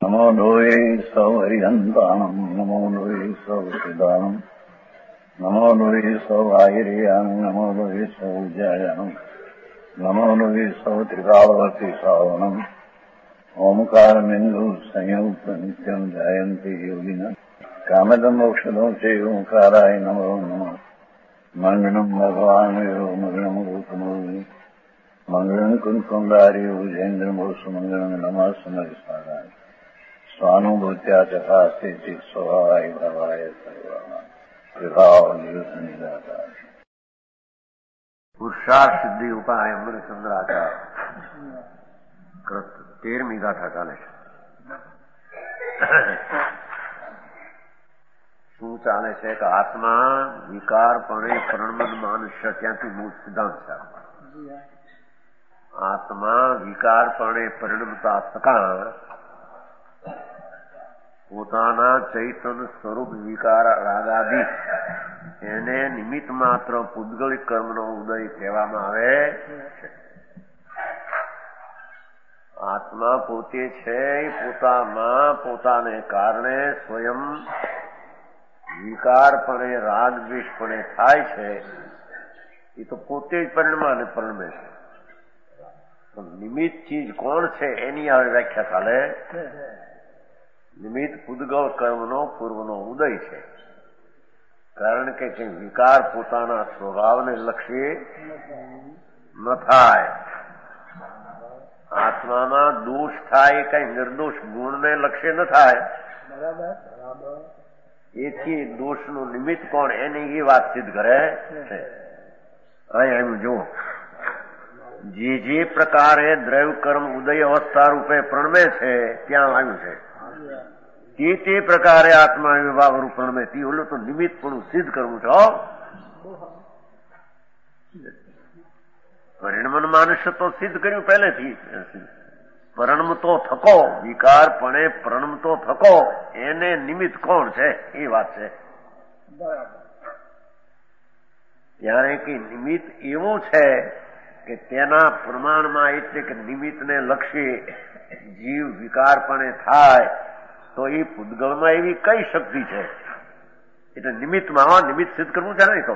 નમો લોહે સૌ હરિહંતાણમ નમો લોહે સૌ સિદાનમ નમો લોહે સૌ આયર્યાણમ નમો લોહે સૌ જયાણમ નમો લોહે સૌ ત્રિકાળવતી સાવણમ ઓમકારમિંદુ સંયુક્ત નિત્યમ જાયંતિ યોગિના કામદમ મોક્ષદો છે ઓંકારાય નમો નમઃ મંગળમ ભગવાન મંગળમ રૂપમો મંગળમ કુંકુંડાર્યો જૈન્દ્રમોષ મંગળમ નમઃ સમરિસ્મરાય સ્વાનુભૂત્યા ચકાસ્તે ચિત સ્વભાવાય ભવાય સર્વમાં વિભાવ નિવૃત્ત નિરાકાર પુરુષાર્થ સિદ્ધિ ઉપાય અમૃતચંદ્રાચાર કૃત 13મી ગાથા ચાલે છે. શું ચાલે છે કે આત્મા વિકારપણે પરિણમન માનુષ્ય ત્યાંથી મૂળ સિદ્ધાંત છે. આત્મા વિકારપણે પરિણમતા થતા પોતાના ચૈતન સ્વરૂપ વિકાર રાગાદી એને નિમિત્ત માત્ર પૂદગલિક કર્મનો ઉદય કહેવામાં આવે છે. આત્મા પોતે છે પોતામાં પોતાને કારણે સ્વયં વિકારપણે રાગ દ્વેષપણે થાય છે. એ તો પોતે જ પરિણમે છે. નિમિત્ત ચીજ કોણ છે એની હવે વ્યાખ્યા ચાલે. નિમિત્ત પૂદગલ કર્મનો પૂર્વનો ઉદય છે. કારણ કે વિકાર પોતાના સ્વભાવને લક્ષી ન થાય. આત્મામાં દોષ થાય કઈ નિર્દોષ ગુણને લક્ષ્ય ન થાય. એથી દોષનું નિમિત્ત કોણ એની એ વાત સિદ્ધ કરે છે. અહીં જુઓ, જે પ્રકારે દ્રવ્ય કર્મ ઉદય અવસ્થા રૂપે પ્રણમે છે ત્યાં આવ્યું છે તે પ્રકારે આત્મા વિભાવ રૂપ પ્રણમે તે ઓલું તો નિમિત્ત પણ સિદ્ધ કરવું છે. પરિણમન માનુષ્ય તો સિદ્ધ કર્યું પહેલેથી. પરણમતો થકો વિકારપણે પરણમતો થકો એને નિમિત્ત કોણ છે એ વાત છે. ત્યારે કે નિમિત્ત એવું છે કે તેના પ્રમાણમાં એટલે કે નિમિત્તને લક્ષી જીવ વિકારપણે થાય તો એ પૂદગલમાં એવી કઈ શક્તિ છે એટલે નિમિત્તમાં નિમિત્ત સિદ્ધ કરવું છે ને. તો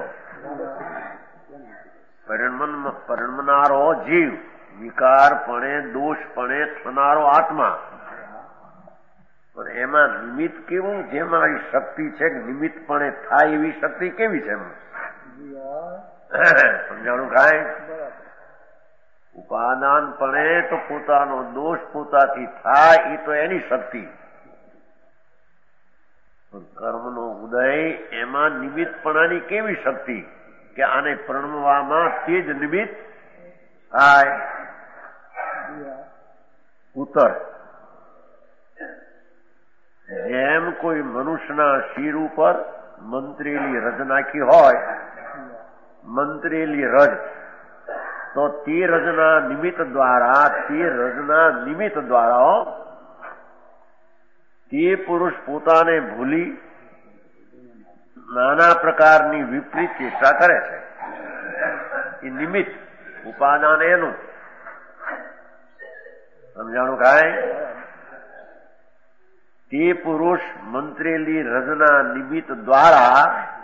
પરિણમનારો જીવ વિકારપણે દોષપણે થનારો આત્મા પણ એમાં નિમિત્ત કેવું જેમાં એ શક્તિ છે કે નિમિત્તપણે થાય એવી શક્તિ કેવી છે સમજાણું કાંઈ. ઉપાદાનપણે તો પોતાનો દોષ પોતાથી થાય એ તો એની શક્તિ. કર્મનો ઉદય એમાં નિમિત્તપણાની કેવી શક્તિ કે આને પ્રણમવામાં તે જ નિમિત્ત થાય. ઉત્તર, જેમ કોઈ મનુષ્યના શિર ઉપર મંત્રેલી રજ નાખી હોય, મંત્રેલી રજ, તો તે રજના નિમિત્ત દ્વારા તે પુરુષ પોતાને ભૂલી નાના પ્રકારની વિપરીત ચેષ્ટા કરે છે. એ નિમિત્ત ઉપાદાન એનું સમજાણું કાંઈ. તે પુરુષ મંત્રેલી રજના નિમિત્ત દ્વારા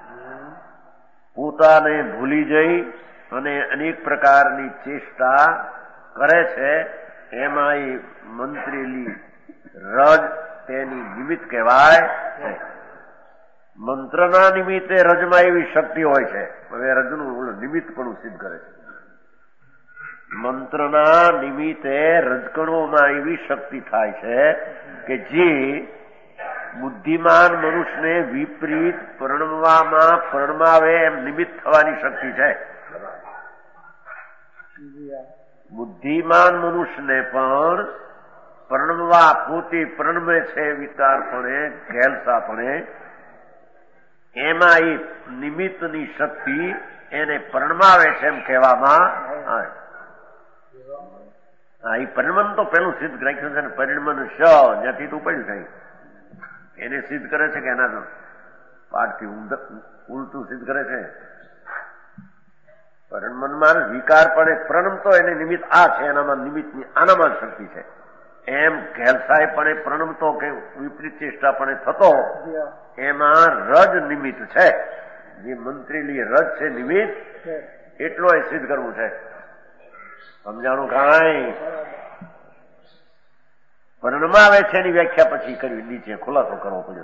પોતાને ભૂલી જઈ અને અનેક પ્રકારની ચેષ્ટા કરે છે. એમાં એ મંત્રેલી રજ તેની નિમિત્ત કહેવાય છે. મંત્રના નિમિત્તે રજમાં એવી શક્તિ હોય છે. હવે રજનું નિમિત્ત પણ સિદ્ધ કરે છે. મંત્રના નિમિત્તે રજકણોમાં એવી શક્તિ થાય છે કે જે બુદ્ધિમાન મનુષ્યને વિપરીત પરણમાવે એમ નિમિત્ત થવાની શક્તિ છે. બુદ્ધિમાન મનુષ્યને પણ પરણવા પોતે પરણમે છે વિકારપણે ઘેલસાપણે એમાં એ નિમિત્તની શક્તિ એને પરણમાવે છે એમ કહેવામાં આવે. એ પરિણમન તો પેલું સિદ્ધ રાખ્યું છે ને. પરિણમન જ્યાંથી તું પડ્યું છે એને સિદ્ધ કરે છે કે એના પાઠથી ઉલટું સિદ્ધ કરે છે. પરિણમનમાં વિકારપણે પ્રણમતો એને નિમિત્ત આ છે, એનામાં નિમિત્તની આનામાં શક્તિ છે. એમ ઘેલસાઈપણે પ્રણમતો કે વિપરીત ચેષ્ટાપણે થતો એમાં રજ નિમિત્ત છે. જે મંત્રીલી રજ છે નિમિત્ત, એટલો એ સિદ્ધ કરવું છે. સમજાણું કાંઈ? પરણમાવે છે એની વ્યાખ્યા પછી કરવી, નીચે ખુલાસો કરવો પડ્યો.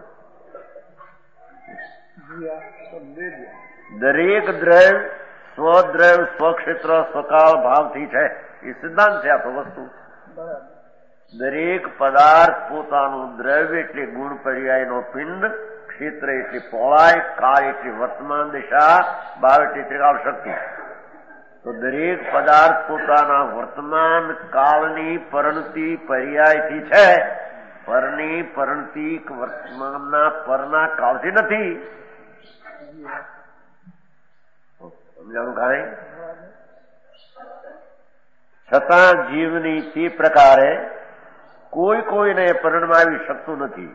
દરેક દ્રવ્ય સ્વદ્રવ્ય સ્વક્ષેત્ર સ્વકાળ ભાવથી છે. એ સિદ્ધાંત છે. આ તો વસ્તુ દરેક પદાર્થ પોતાનું દ્રવ્ય એટલે ગુણ પર્યાયનો પિંડ, ક્ષેત્ર એટલે પહોળાઈ, કાળ એટલે વર્તમાન દિશા, ભાવ એટલે ત્રિકાળ શક્તિ. તો દરેક પદાર્થ પોતાના વર્તમાન કાળની પરિણતિ પર્યાયથી છે. પરની પરિણતિ વર્તમાનના પરના કાળથી નથી. સમજાણું કાંઈ? છતાં જીવની તે પ્રકારે કોઈ કોઈને પરણમાવી શકતું નથી.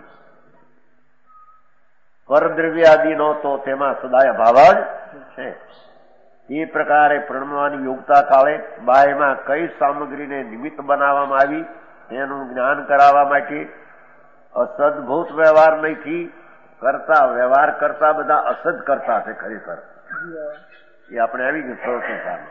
પરદ્રવ્યાદિનો તો તેમાં સદાય અભાવ જ છે. તે પ્રકારે પરણવાની યોગ્યતા કાળે બાહ્યમાં કઈ સામગ્રીને નિમિત્ત બનાવવામાં આવી તેનું જ્ઞાન કરાવવા માટે અસદભૂત વ્યવહાર નથી કરતા. વ્યવહાર કરતા બધા અસદ કરતા છે. ખરેખર એ આપણે આવી ગયું પ્રવૃત્તિ સામે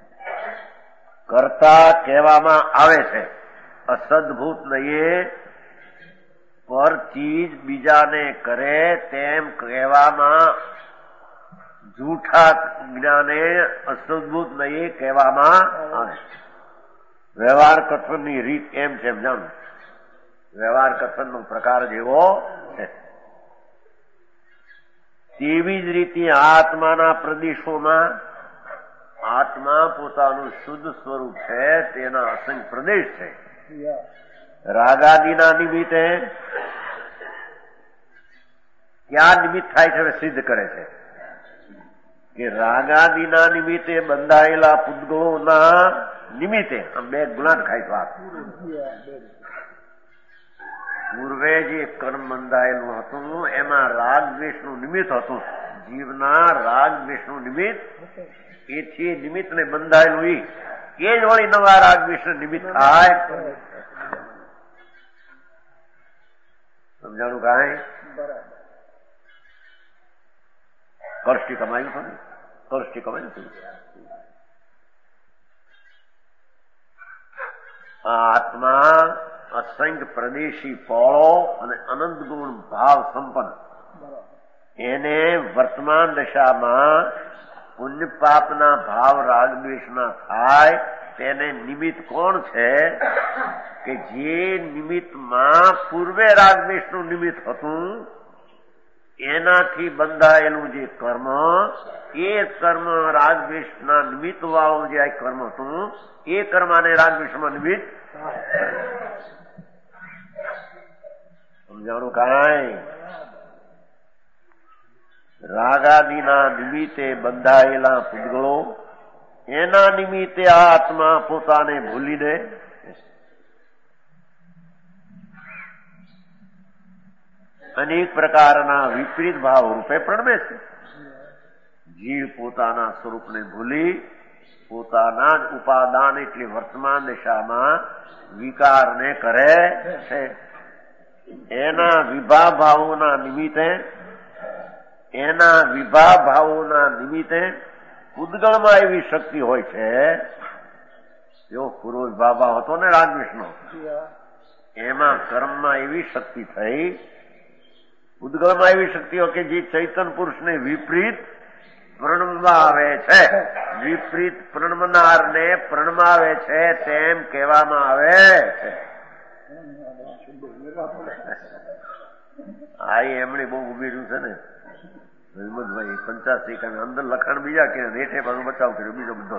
કરતા કહેવામાં આવે છે. અસદભૂત નહીં, પર ચીજ બીજાને કરે તેમ કહેવામાં, જૂઠા જ્ઞાને અસદભૂત નહીં કહેવામાં આવે. વ્યવહાર કથનની રીત એમ છે. જાણો, વ્યવહાર કથનનો પ્રકાર જેવો છે. તેવી જ રીતે આત્માના પ્રદેશોમાં આત્મા પોતાનું શુદ્ધ સ્વરૂપ છે. તેના અસંખ્ય પ્રદેશ છે. રાગાદિના નિમિત્તે ક્યાં નિમિત્ત થાય છે સિદ્ધ કરે છે કે રાગાદિના નિમિત્તે બંધાયેલા પૂતગળોના નિમિત્તે આમ બે ગુણાટ ખાય વાત. પૂર્વે જે કર્મ બંધાયેલું હતું એમાં રાગ દ્વેષનું નિમિત્ત હતું. જીવના રાગ દ્વેષનું નિમિત્ત, એથી નિમિત્તને બંધાયેલું એ જ વળી નવા રાગ દ્વેષ નિમિત્ત થાય. સમજાણું કાંઈ? કષ્ટી કમાયું હતું ને? કષ્ટી કમાયું હતું. આત્મા અસંખ્ય પ્રદેશી પોળો અને અનંત ગુણ ભાવ સંપન્ન. એને વર્તમાન દશામાં પુણ્ય પાપના ભાવ રાગ દ્વેષના થાય તેને નિમિત્ત કોણ છે? કે જે નિમિત્તમાં પૂર્વે રાગ દ્વેષનું નિમિત્ત હતું એનાથી બંધાયેલું જે કર્મ, એ કર્મ રાગ દ્વેષના નિમિત્ત વાળું જે આ કર્મ હતું એ કર્મને રાગ દ્વેષમાં નિમિત્ત. સમજાણું કાંઈ? રાગાદિના નિમિત્તે બંધાયેલા પૂતગળો, એના નિમિત્તે આ આત્મા પોતાને ભૂલીને અનેક પ્રકારના વિપરીત ભાવ રૂપે પ્રણમે છે. જીવ પોતાના સ્વરૂપને ભૂલી પોતાના જ ઉપાદાન એટલે વર્તમાન દિશામાં વિકારને કરે છે. એના વિભા ભાવોના નિમિત્તે પૂતગળમાં એવી શક્તિ હોય છે. જો પૂર્વ વિભા ભાવ હતો ને રાગદ્વેષનો, એમાં કર્મમાં એવી શક્તિ થઈ, પૂતગળમાં એવી શક્તિઓ કે જે ચૈતન્ય પુરુષને વિપરીત પ્રણમાવે છે. વિપરીત પ્રણમનારને પ્રણમાવે છે તેમ કહેવામાં આવે છે. આ એમણે બહુ ઉમેર્યું છે ને હિંમતભાઈ 85 અંદર લખાણ બીજા કે રેઠે પાછું બચાવ કર્યો બીજો બધો.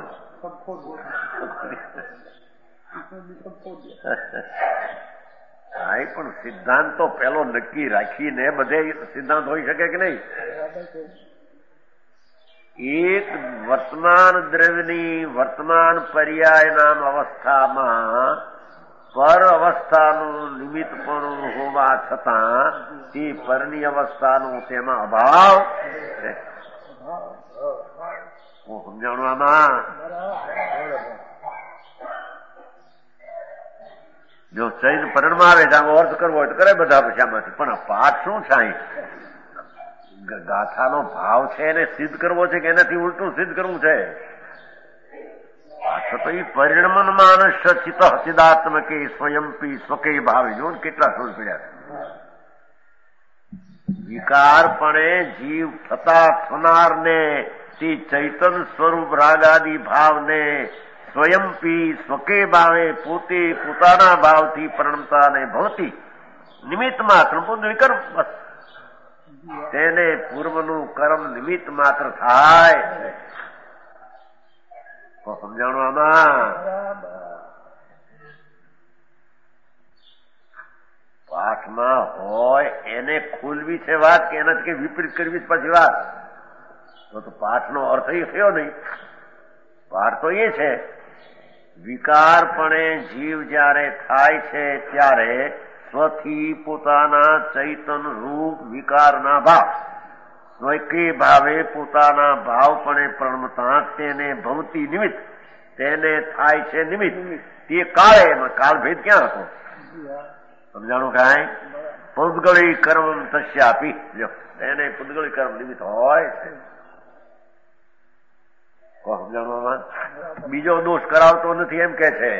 હા, પણ સિદ્ધાંત તો પેલો નક્કી રાખીને બધે સિદ્ધાંત હોઈ શકે કે નહીં? એક વર્તમાન દ્રવ્યની વર્તમાન પર્યાય નામ અવસ્થામાં પર અવસ્થાનું નિમિત્ત પણ હોવા છતાં તે પરની અવસ્થાનું તેમાં અભાવ છે. હું સમજાણું આમાં? જો ચૈન પરણમાં આવે છે આનો અર્થ કરવો હોય તો કરે બધા પછી આમાંથી, પણ આ પાઠ શું છે? ગાથાનો ભાવ છે એને સિદ્ધ કરવો છે કે એનાથી ઉલટું સિદ્ધ કરવું છે? પાછો તો એ પરિણમન માનસ ચિત્ત ચિદાત્મકે સ્વયંપી સ્વકે ભાવે. જો કેટલા સોળ પીડ્યા. વિકારપણે જીવ થતા થનારને તે ચૈતન સ્વરૂપ રાગાદી ભાવને સ્વયંપી સ્વકે ભાવે પોતે પોતાના ભાવથી પરણતા ને ભવતી નિમિત્ત માત્ર વિકર્મ બસ તેને પૂર્વનું કર્મ નિમિત્ત માત્ર થાય. સમજાણું આમાં? પાઠમાં હોય એને ખોલવી છે વાત કે એનાથી કઈ વિપરીત કરવી પછી વાત? તો પાઠનો અર્થ એ થયો નહીં. પાઠ તો એ છે વિકારપણે જીવ જ્યારે થાય છે ત્યારે સ્વથી પોતાના ચૈતન રૂપ વિકારના ભાવ સ્વકે ભાવે પોતાના ભાવપણે પ્રણમતા તેને ભવતી નિમિત્ત તેને થાય છે નિમિત્ત. તે કાળે એમાં કાળભેદ ક્યાં હતો? સમજાણું કાંઈ? પુદ્ગળી કર્મ તસ્યાપી. લ્યો એને પુદ્ગળી કર્મ નિમિત્ત હોય છે. સમજાણું? બીજો દોષ કરાવતો નથી એમ કે છે.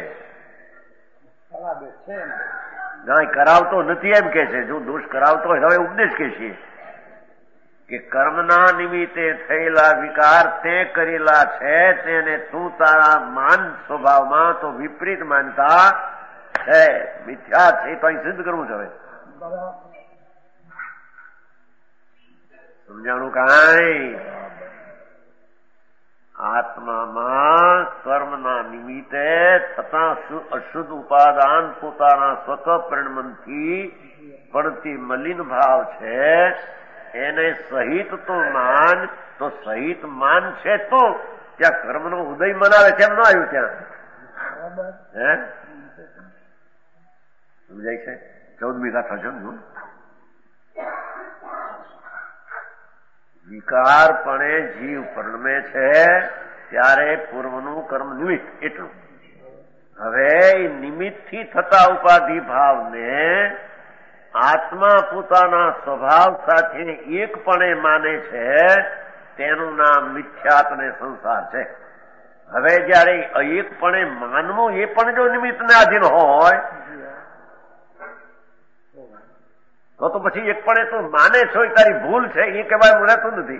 કરાવતો નથી એમ કે છે. જો દોષ કરાવતો હોય હવે ઉપદેશ કે છે કે કર્મના નિમિત્તે થયેલા વિકાર તે કરેલા છે તેને તું તારા માન સ્વભાવમાં તો વિપરીત માનતા છે, મિથ્યા છે. તો અહીં સિદ્ધ કરવું છે. સમજાણું કાંઈ? આત્મામાં કર્મના નિમિત્તે થતા અશુદ્ધ ઉપાદાન પોતાના સ્વત પરિણમનથી પડતી મલિન ભાવ છે એને સહિત તો માન. તો સહિત માન છે તો ત્યાં કર્મનો ઉદય મનાવે છે એમ ન આવ્યું ત્યાં? હે સમજાય છે? 14મી ગાથા સમજો. વિકારપણે જીવ પરિણમે છે ત્યારે પૂર્વનું કર્મ નિમિત્ત એટલું. હવે નિમિત્તથી થતા ઉપાધિ ભાવને આત્મા પોતાના સ્વભાવ સાથે એકપણે માને છે તેનું નામ મિથ્યાત્ને સંસાર છે. હવે જયારે એકપણે માનવું એ પણ જો નિમિત્તને આધીન હોય તો પછી એકપણે તું માને છો એ તારી ભૂલ છે એ કહેવાય રહેતું નથી.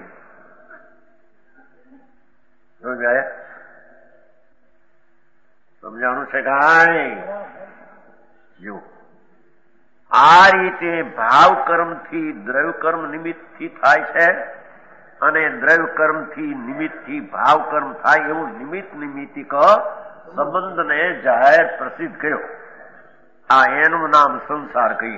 સમજાણું છે કાંઈ? જો આ રીતે ભાવ કર્મથી દ્રવ્ય કર્મ નિમિત્તથી થાય છે અને દ્રવ્ય કર્મથી નિમિત્તથી ભાવ કર્મ થાય એવું નિમિત્ત નિમિત્તિક સંબંધને જાહેર પ્રસિદ્ધ કર્યો. આ એનું નામ સંસાર કહીએ.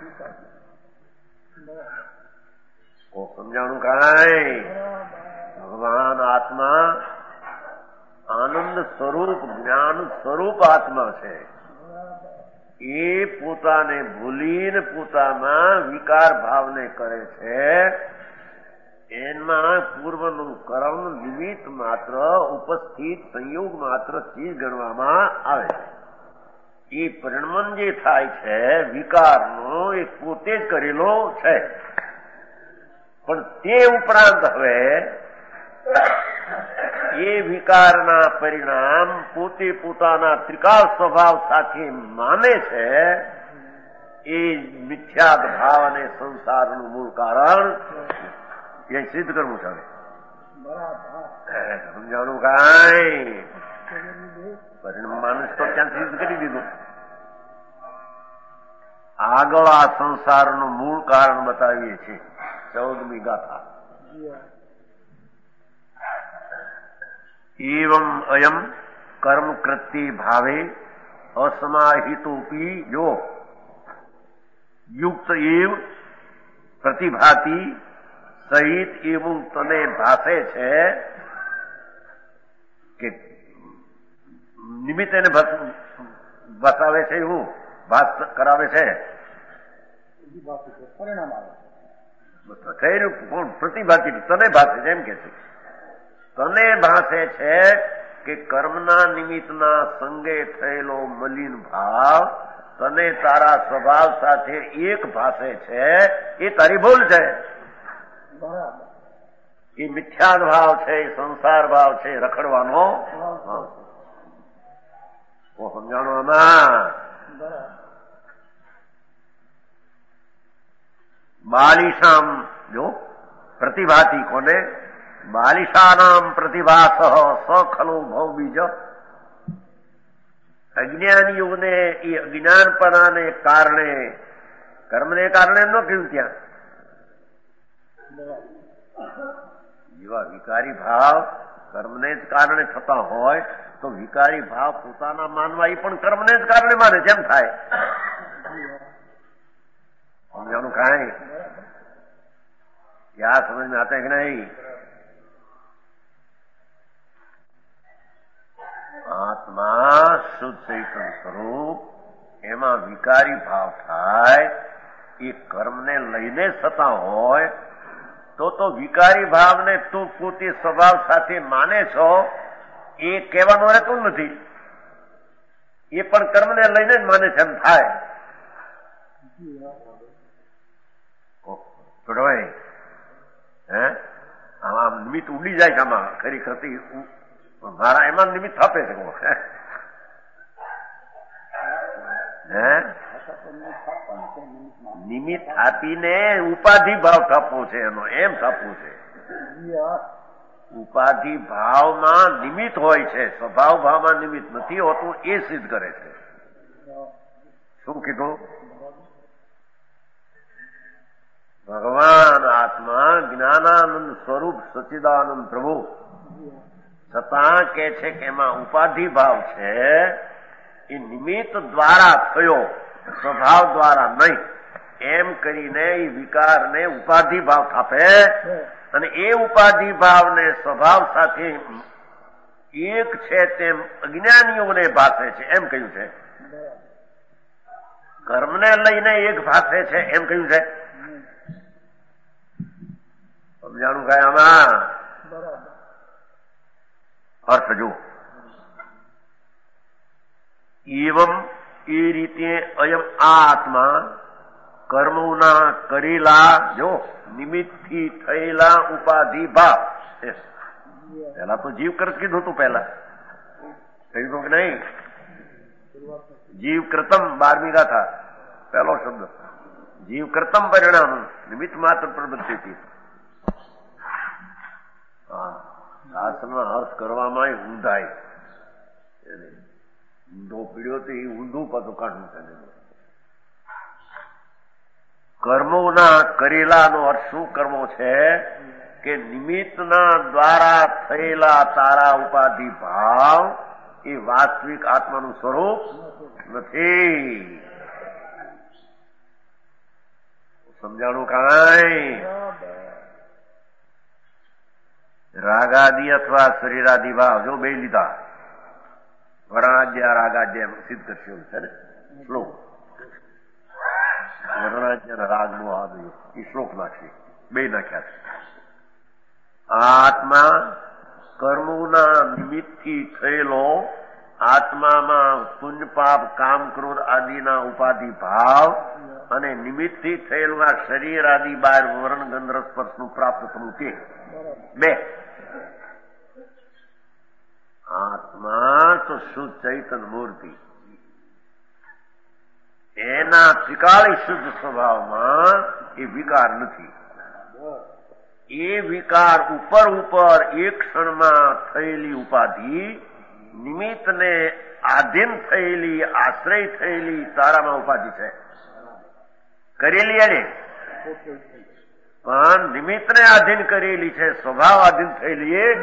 સમજાણું કાંઈ? ભગવાન આત્મા આનંદ સ્વરૂપ જ્ઞાન સ્વરૂપ આત્મા છે. એ પોતાને ભૂલીને પોતામાં વિકાર ભાવને કરે છે. એમાં પૂર્વનું કર્મ નિમિત્ત માત્ર ઉપસ્થિત સંયોગ માત્ર ચીજ ગણવામાં આવે છે. એ પરિણમન જે થાય છે વિકારનો એ પોતે જ કરેલો છે. પણ તે ઉપરાંત હવે એ વિકારના પરિણામ પોતે પોતાના ત્રિકાળ સ્વભાવ સાથે માને છે એ મિથ્યાત ભાવ અને સંસારનું મૂળ કારણ એ સિદ્ધ કરવું છે. સમજાણું કાંઈ? પરિણામ માણસ તો ત્યાં સિદ્ધ કરી દીધું. આગળ આ સંસારનું મૂળ કારણ બતાવીએ છીએ. 14મી ગાથા. એવમ અયમ કર્મ કૃત્ય ભાવે અસમાહિતોપી જો યુક્ત એવ પ્રતિભાતી સહિત એવું તને ભાષે છે કે નિમિત્ત એને બસાવે છે એવું ભાસ કરાવે છે. પરિણામ આવે થયેલું કોણ? પ્રતિભાતી તને ભાષે છે એમ કે છે. તને ભાષે છે કે કર્મના નિમિત્તના સંગે થયેલો મલિન ભાવ તને તારા સ્વભાવ સાથે એક ભાષે છે એ તારી ભૂલ છે. એ મિથ્યા ભાવ છે, એ સંસાર ભાવ છે, રખડવાનો ભાવ છે. સમજાણું આમાં? બાલિશામ જો પ્રતિભાતી કોને? બાલિશાનામ પ્રતિભાસ સ ખલુ ભવ બીજ. અજ્ઞાનીઓને એ અજ્ઞાનપણાને કારણે, કર્મને કારણે ન કહ્યું ત્યાં. જેવા વિકારી ભાવ કર્મને જ કારણે થતા હોય તો વિકારી ભાવ પોતાના માનવા એ પણ કર્મને જ કારણે માને જેમ થાય. સમજાણું કાંઈ? क्या समझ में आता है कि नहीं? આત્મા શુદ્ધ ચૈતન્ય સ્વરૂપ, એમાં વિકારી ભાવ થાય એ કર્મને લઈને થતા હોય તો વિકારી ભાવને તું પોતે સ્વભાવ સાથે માને છો એ કહેવાનું રહેતું નથી. એ પણ કર્મને લઈને જ માને છે એમ થાય. છોડવાય હે આમ નિમિત્ત ઉડી જાય છે. આમાં ખરેખર મારા એમાં નિમિત્ત થાપે છે. હે નિમિત્ત આપીને ઉપાધિ ભાવ થાપવો છે એનો, એમ થાપવું છે. ઉપાધિ ભાવમાં નિમિત્ત હોય છે, સ્વભાવ ભાવમાં નિમિત્ત નથી હોતું, એ સિદ્ધ કરે છે. શું કીધું? ભગવાન આત્મા જ્ઞાનાનંદ સ્વરૂપ સચ્ચિદાનંદ પ્રભુ છતાં કે છે કે એમાં ઉપાધિ ભાવ છે, એ નિમિત્ત દ્વારા થયો, સ્વભાવ દ્વારા નહીં, એમ કરીને એ વિકારને ઉપાધિ ભાવ થાપે અને એ ઉપાધિ ભાવને સ્વભાવ સાથે એક છે તેમ અજ્ઞાનીઓને ભાષે છે એમ કહ્યું છે. કર્મને લઈને એક ભાષે છે એમ કહ્યું છે. સમજાણું કાંઈ આમાં? અર્થ જો એવમ એ રીતે અયમ આ આત્મા કર્મોના કરેલા જો નિમિત્તથી થયેલા ઉપાધિ ભાવ. પેલા તો જીવ કરત કીધું તું, પેલા કહ્યું કે નહીં? જીવ કૃતમ 12મી ગાથા પહેલો શબ્દ. જીવ કૃતમ પરિણામ નિમિત્ત માત્ર પ્રબુદ્ધિ. શાસ્ત્રના અર્થ કરવામાં ઊંધાય, ઊંધો પીડ્યો તો એ ઊંધું પાછું કાઢવું છે. કર્મોના કરેલાનો અર્થ શું કર્મો છે? કે નિમિત્તના દ્વારા થયેલા તારા ઉપાધિ ભાવ એ વાસ્તવિક આત્માનું સ્વરૂપ નથી. સમજાણું કાંઈ? રાગાદિ અથવા શરીરાદિ ભાવ જો બે લીધા, વર્ણાદ્ય રાગાદ્ય સિદ્ધ કરશે છે ને શ્લોક. વર્ણાદ્ય રાગ નો આદિ એ શ્લોક નાખી, બે નાખ્યા છે. આત્મા કર્મોના નિમિત્તથી થયેલો, આત્મામાં પુણ્ય પાપ કામ ક્રોધ આદિના ઉપાધિ ભાવ અને નિમિત્તથી થયેલું આ શરીર આદિ બાર વર્ણ ગંધ રસ સ્પર્શનું પ્રાપ્ત થવું તે બે. આત્મા તો શુદ્ધ ચૈતન્ય મૂર્તિ, એના ત્રિકાળી શુદ્ધ સ્વભાવમાં એ વિકાર નથી. એ વિકાર ઉપર એક ક્ષણમાં થયેલી ઉપાધિ, નિમિત્તને આધીન થયેલી, આશ્રય થયેલી તારામાં ઉપાધિ છે કરેલી એને, પણ નિમિત્તને આધીન કરેલી છે, સ્વભાવ આધીન થયેલી એ.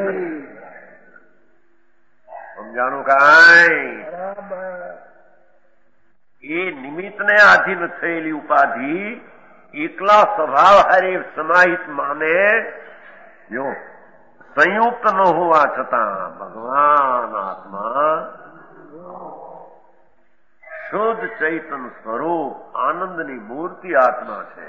સમજાણું કાંઈ? એ નિમિત્તને આધીન થયેલી ઉપાધિ એકલા સ્વભાવ હારે સમાહિત માને, જો સંયુક્ત ન હોવા છતાં ભગવાન આત્મા શુદ્ધ ચૈતન્ય સ્વરૂપ આનંદની મૂર્તિ આત્મા છે.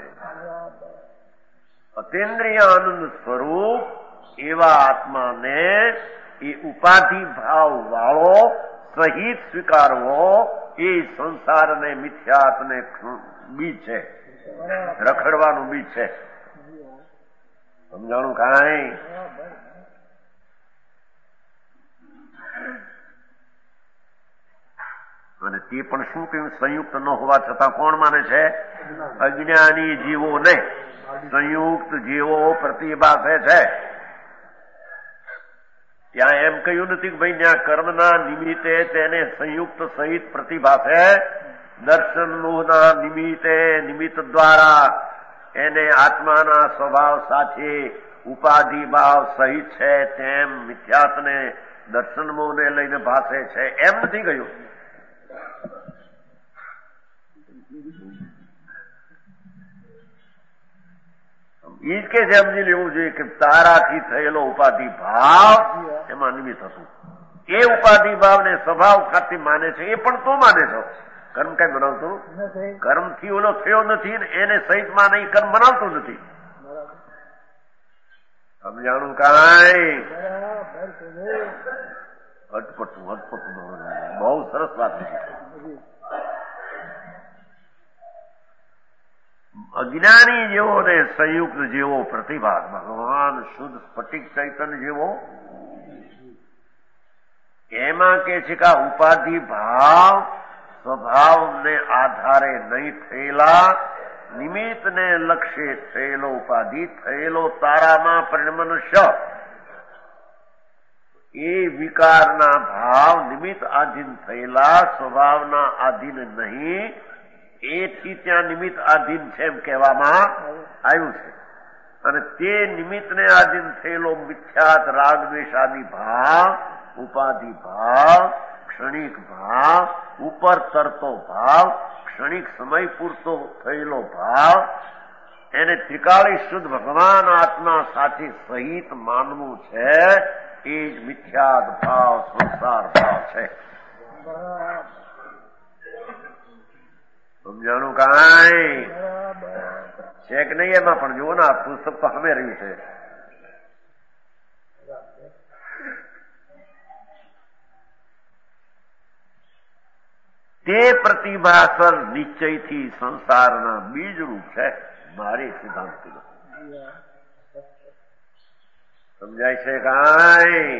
અતિન્દ્રિય આનંદ સ્વરૂપ એવા આત્માને એ ઉપાધિ ભાવ વાળો સહિત સ્વીકારવો એ સંસાર અને મિથ્યાત્વને બીજ છે, રખડવાનું બીજ છે. સમજાણું કાંઈ? અને તે પણ શું કહ્યું? સંયુક્ત ન હોવા છતાં કોણ માને છે? અજ્ઞાની જીવોને સંયુક્ત જીવો પ્રતિભાસે છે. ત્યાં એમ કહ્યું નથી કે ભાઈ ત્યાં કર્મના નિમિત્તે તેને સંયુક્ત સહિત પ્રતિભાસે, દર્શનના નિમિત્તે નિમિત્ત દ્વારા એને આત્માના સ્વભાવ સાથે ઉપાધિ ભાવ સહિત છે તેમ મિથ્યાત્વને દર્શન મોહને લઈને ભાસે છે એમ નથી કહ્યું. એ જ કે સમજી લેવું જોઈએ કે તારાથી થયેલો ઉપાધિ ભાવ એમાં નિમિત્ત હતું. એ ઉપાધિ ભાવને સ્વભાવ ખાતે માને છે, એ પણ તો માને છો. કર્મ કઈ બનાવતું કર્મથી ઓલો થયો નથી ને એને સહિત માને એ કર્મ બનાવતું નથી. સમજાણું કાંઈ? અટપટું બહુ સરસ વાત નથી. અજ્ઞાની જેવો ને સંયુક્ત જેવો પ્રતિભા, ભગવાન શુદ્ધ સ્ફટિક ચૈતન્ય જેવો, એમાં કે છે કે ઉપાધિ ભાવ સ્વભાવને આધારે નહીં થયેલા, નિમિત્તને લક્ષ્ય થયેલો ઉપાધિ થયેલો તારામાં પરિણમનશ, એ વિકારના ભાવ નિમિત્ત આધીન થયેલા, સ્વભાવના આધીન નહીં, એથી ત્યાં નિમિત્ત આધીન છે એમ કહેવામાં આવ્યું છે. અને તે નિમિત્તને આધીન થયેલો મિથ્યાત રાગ દ્વેષાદી ભાવ, ઉપાધિ ભાવ, ક્ષણિક ભાવ, ઉપર તરતો ભાવ, ક્ષણિક સમય પૂરતો થયેલો ભાવ, એને ત્રિકાળી શુદ્ધ ભગવાન આત્મા સાથે સહિત માનવું છે. એ જ મિથ્યાત ભાવ સંસાર ભાવ છે. સમજાણું કાંઈ? છે કે નહીં? એમાં પણ જુઓ ને, આ પુસ્તક તો અમે રહ્યું છે. તે પ્રતિભાસર નિશ્ચયથી સંસારના બીજરૂપ છે. મારે સિદ્ધાંત સમજાય છે કાંઈ?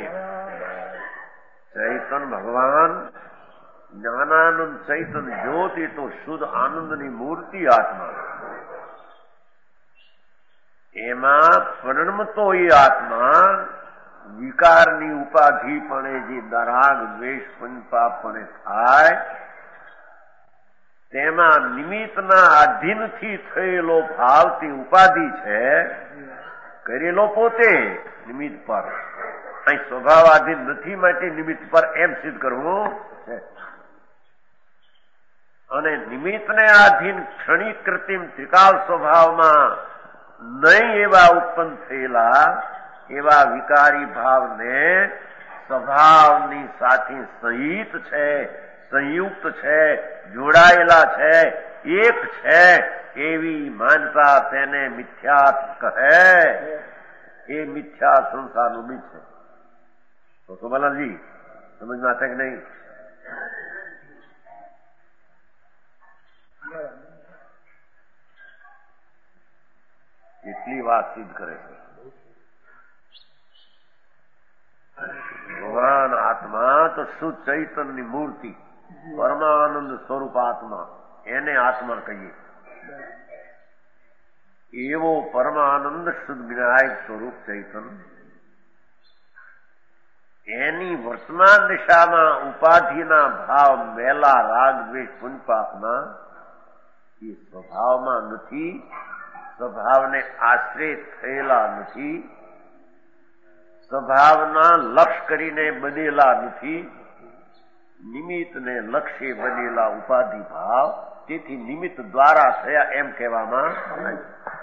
ચૈતન ભગવાન જ્ઞાનાનંદ ચૈતન જ્યોતિ તો શુદ્ધ આનંદની મૂર્તિ આત્મા, એમાં પરિણમતો એ આત્મા વિકારની ઉપાધિપણે જે દરાગ દ્વેષ પંચપાપણે થાય, તેમાં નિમિત્તના આધીનથી થયેલો ભાવથી ઉપાધિ છે, કરેલો પોતે નિમિત્ત પર, અહીં સ્વભાવ આધીન નથી માટે નિમિત્ત પર એમ સિદ્ધ કરવું છે. અને નિમિત્તને આધીન ક્ષણિક કૃત્રિમ ત્રિકાળ સ્વભાવમાં નહીં એવા ઉત્પન્ન થયેલા એવા વિકારી ભાવને સ્વભાવની સાથે સહિત છે, સંયુક્ત છે, જોડાયેલા છે, એક છે એવી માનતા તેને મિથ્યાત કહે. એ મિથ્યા સંસારનું બીજ છે. તો સોમલાલજી સમજમાં છે કે નહીં? એટલી વાત સિદ્ધ કરે છે. ભગવાન આત્મા તો શુદ્ધ ચૈતન્યની મૂર્તિ, પરમાનંદ સ્વરૂપ આત્મા, એને આત્મા કહીએ. એવો પરમાનંદ શુદ્ધ વિનાયક સ્વરૂપ ચૈતન્ય, એની વર્તમાન દિશામાં ઉપાધિના ભાવ મેલા રાગ દ્વેષ પુંજપાપના એ સ્વભાવમાં નથી, સ્વભાવને આશ્રિત થયેલા નથી, સ્વભાવના લક્ષ્ય કરીને બનેલા નથી, નિમિત્તને લક્ષ્ય બનેલા ઉપાધિ ભાવ, તેથી નિમિત્ત દ્વારા થયા એમ કહેવામાં આવે.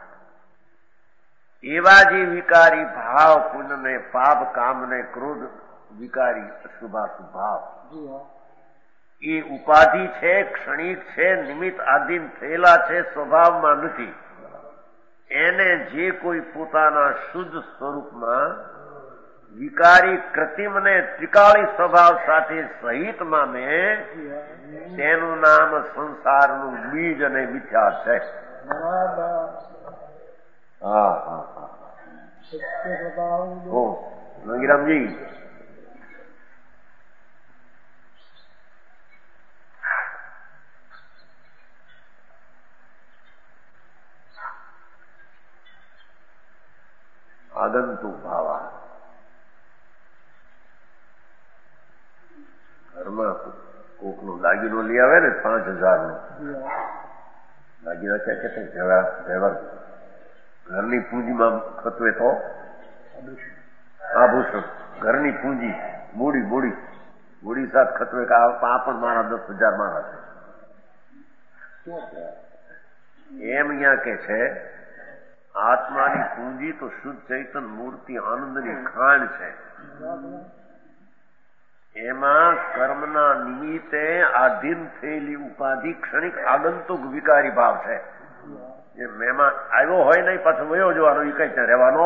એવા જે વિકારી ભાવ, પુણ્યને પાપ, કામને ક્રોધ, વિકારી અશુભાશુભ ભાવ, એ ઉપાધિ છે, ક્ષણિક છે, નિમિત્ત આધીન થયેલા છે, સ્વભાવમાં નથી. એને જે કોઈ પોતાના શુદ્ધ સ્વરૂપમાં વિકારી કૃત્રિમને ત્રિકાળી સ્વભાવ સાથે સહિત માને, તેનું નામ સંસારનું બીજ અને મિથ્યા છે. હા હા હા. રંગીરામજી, આગંતુક ભાવા ઘરમાં કોકનો દાગીનો લઈ આવે ને 5,000 નો દાગીના છે કે વ્યવહાર ઘરની પૂંજીમાં ખતવે તો આભૂષણ ઘરની પૂંજી મૂડી સાથે ખતવે કે આ પણ મારા 10,000 મારા છે એમ અહીંયા કે છે. આત્માની પૂંજી તો શુદ્ધ ચૈતન મૂર્તિ આનંદની ખાણ છે. એમાં કર્મના નિમિત્તે આધીન થયેલી ઉપાધિ ક્ષણિક આગંતુક વિકારી ભાવ છે. જે મહેમાન આવ્યો હોય નહીં પાછો વયો જવાનો એ કઈ ત્યાં રહેવાનો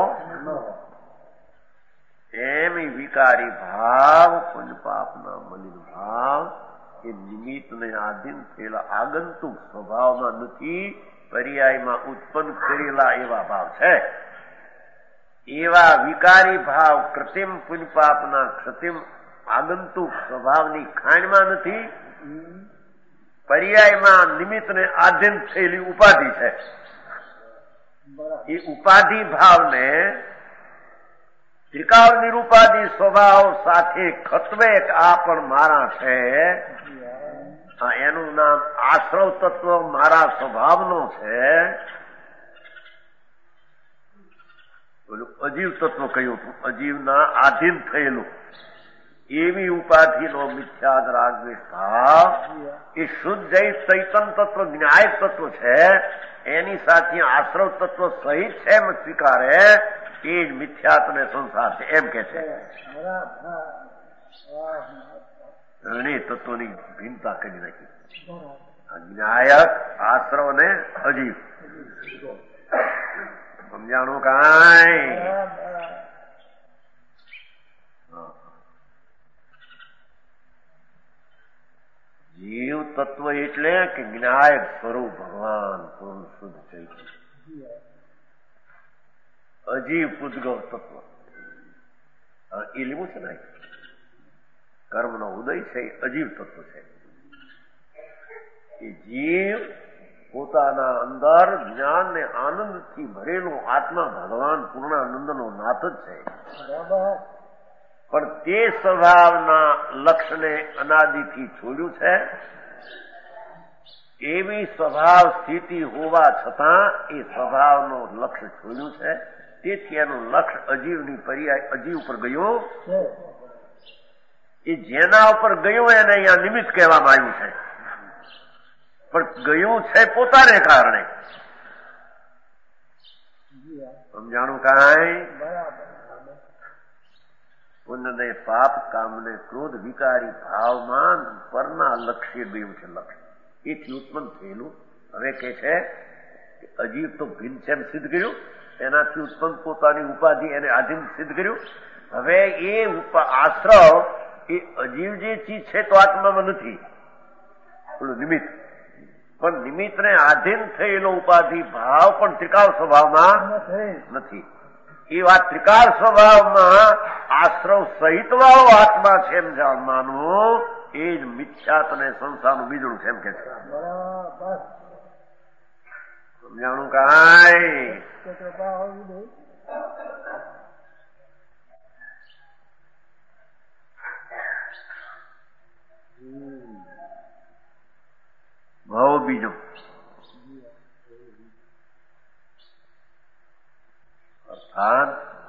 એમ વિકારી ભાવ પંચપાપના મલિન ભાવ એ નિમિત્તને આધીન થયેલા આગંતુક સ્વભાવમાં નથી, પર્યાયમાં ઉત્પન્ન કરેલા એવા ભાવ છે. એવા વિકારી ભાવ કૃત્રિમ પુણ્યપાપના કૃત્રિમ આગંતુક સ્વભાવની ખાણમાં નથી, પર્યાયમાં નિમિત્તને આધીન થયેલી ઉપાધિ છે. એ ઉપાધિ ભાવને ત્રિકાળ નિરૂપાધિ સ્વભાવ સાથે ખતવે આ પણ મારા છે, એનું નામ આશ્રવ તત્વ મારા સ્વભાવનો છે. બોલું અજીવ તત્વ કહ્યું હતું, અજીવના આધીન થયેલું એવી ઉપાધિનો મિથ્યાદ રાગદ્વેષ ભાવ એ શુદ્ધ ચૈતન તત્વ જ્ઞાયક તત્વ છે. એની સાથે આશ્રવ તત્વ સહિત છે એમ સ્વીકારે એ જ મિથ્યાત્વને સંસાર છે એમ કે છે. ત્રણેય તત્વોની ભિન્નતા કરી નાખી, જ્ઞાયક, આશ્રવ અને અજીવ. સમજાણું કાંઈ? જીવ તત્વ એટલે કે જ્ઞાયક સ્વરૂપ ભગવાન પૂર્ણ શુદ્ધ ચૈતન્ય. અજીવ પૂજગવ તત્વ એ લેવું છે ને, કર્મનો ઉદય છે એ અજીવ તત્વ છે. એ જીવ પોતાના અંદર જ્ઞાન ને આનંદથી ભરેલો આત્મા ભગવાન પૂર્ણાનંદનો નાથ જ છે. પણ તે સ્વભાવના લક્ષ્યને અનાદિથી છોડ્યું છે. એવી સ્વભાવ સ્થિતિ હોવા છતાં એ સ્વભાવનો લક્ષ્ય છોડ્યું છે. તેથી એનું લક્ષ્ય અજીવની પર્યાય અજીવ ઉપર ગયું. એ જેના ઉપર ગયું એને અહીંયા નિમિત્ત કહેવામાં આવ્યું છે, પણ ગયું છે પોતાને કારણે. સમજાણું કાંઈ? પુણ્યને પાપ, કામને ક્રોધ, વિકારી ભાવમાં પરના લક્ષ્ય ગયું છે. લક્ષ્ય એથી ઉત્પન્ન થયેલું. હવે કે છે કે અજીવ તો ભિન્ન છે એમ સિદ્ધ કર્યું, એનાથી ઉત્પન્ન પોતાની ઉપાધિ એને આધીન સિદ્ધ કર્યું. હવે એ આશ્રવ એ અજીવ જે ચીજ છે તો આત્મામાં નથી, પેલું નિમિત્ત. પણ નિમિત્તને આધીન થયેલો ઉપાધિ ભાવ પણ ત્રિકાળ સ્વભાવમાં નથી. એ વાત ત્રિકાળ સ્વભાવમાં આશ્રવ સહિત વાળો આત્મા છે એમ જાણવાનું, એ જ મિથ્યાત અને સંસારનું બીજું છે એમ કે છે. સમજાણું કાંઈ? ભાવ બીજો અર્થાત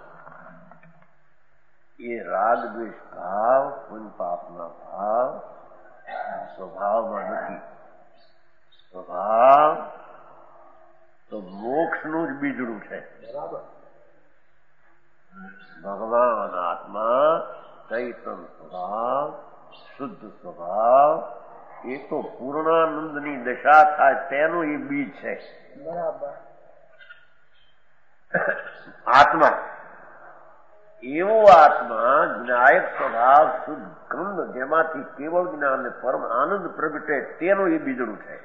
એ રાગ દ્વેષ ભાવ પુણ્ય પાપના ભાવ સ્વભાવમાં નથી. સ્વભાવ તો મોક્ષનું જ બીજડું છે. ભગવાન આત્મા ચૈતન સ્વભાવ, શુદ્ધ સ્વભાવ, એ તો પૂર્ણાનંદની દશા થાય તેનું એ બીજ છે. આત્મા એવો આત્મા જ્ઞાયક સ્વભાવ શુદ્ધ કંદ જેમાંથી કેવળ જ્ઞાન અને પરમ આનંદ પ્રગટે તેનું એ બીજડું છે.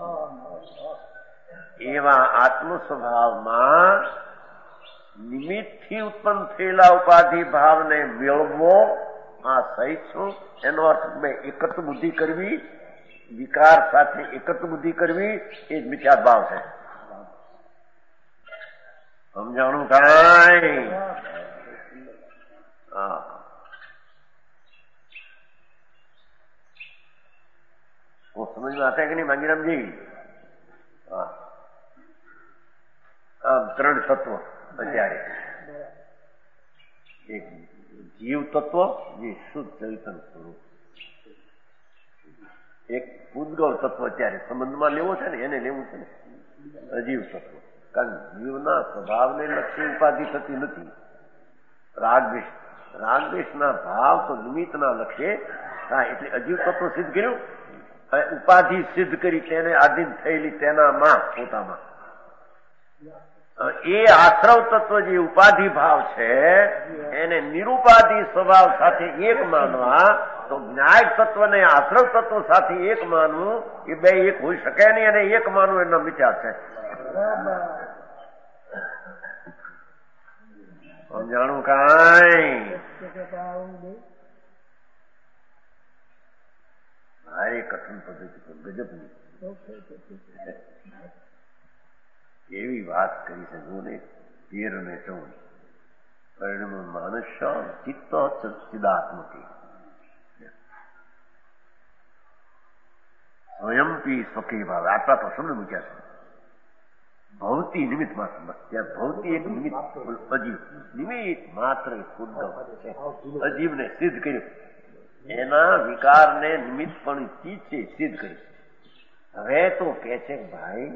એવા આત્મ સ્વભાવમાં નિમિત્તથી ઉત્પન્ન થયેલા ઉપાધિ ભાવને મેળવવો આ સહિત છું. એનો અર્થ એકત્ર બુદ્ધિ કરવી, વિકાર સાથે એકત્ર બુદ્ધિ કરવી એ જ મિથ્યા ભાવ છે. સમજાણું કાંઈ? હા, સમજમાં હશે કે નહીં માંગીરામજી? હા, આમ 3 તત્વ અત્યારે. એક જીવ તત્વ જે શુદ્ધ ચૈતન્ય સ્વરૂપ, એક પૂતગળ તત્વ અત્યારે સંબંધમાં લેવો છે ને, એને લેવું છે ને અજીવ તત્વ. કારણ જીવના સ્વભાવને લક્ષી ઉપાધિ થતી નથી. રાગદ્વેષના ભાવ તો નિમિત્તના લક્ષ્ય થાય. એટલે અજીવ તત્વ સિદ્ધ કર્યું, ઉપાધિ સિદ્ધ કરી તેને આધીન થયેલી તેનામાં પોતામાં એ આશ્રવ તત્વ જે ઉપાધિ ભાવ છે એને નિરુપાધિ સ્વભાવ સાથે એક માનવા, તો ન્યાય તત્વને આશ્રવ તત્વ સાથે એક માનવું એ બે એક હોઈ શકે નહીં, અને એક માનવું એનો મિથ્યા છે. સમજાણું કાંઈ? મારી કઠિન પદ્ધતિ ગજબની એવી વાત કરી છે. જો ને 13 અને 14 પરિણમ મનુષ્ય ચિત્ત સચ્ચિદાત્મકી સ્વયંપી સ્વકી ભાવ. આટલા તો શબ્દ મૂક્યા છે. ભૌતિ નિમિત્ત માત્ર, ત્યાં ભૌતિ એક નિમિત્ત, અજીવ નિમિત્ત માત્ર શુદ્ધ છે. અજીવને સિદ્ધ કર્યું, એના વિકારને નિમિત્ત પણ ચીજ છે સિદ્ધ કર્યું. હવે તો કે છે ભાઈ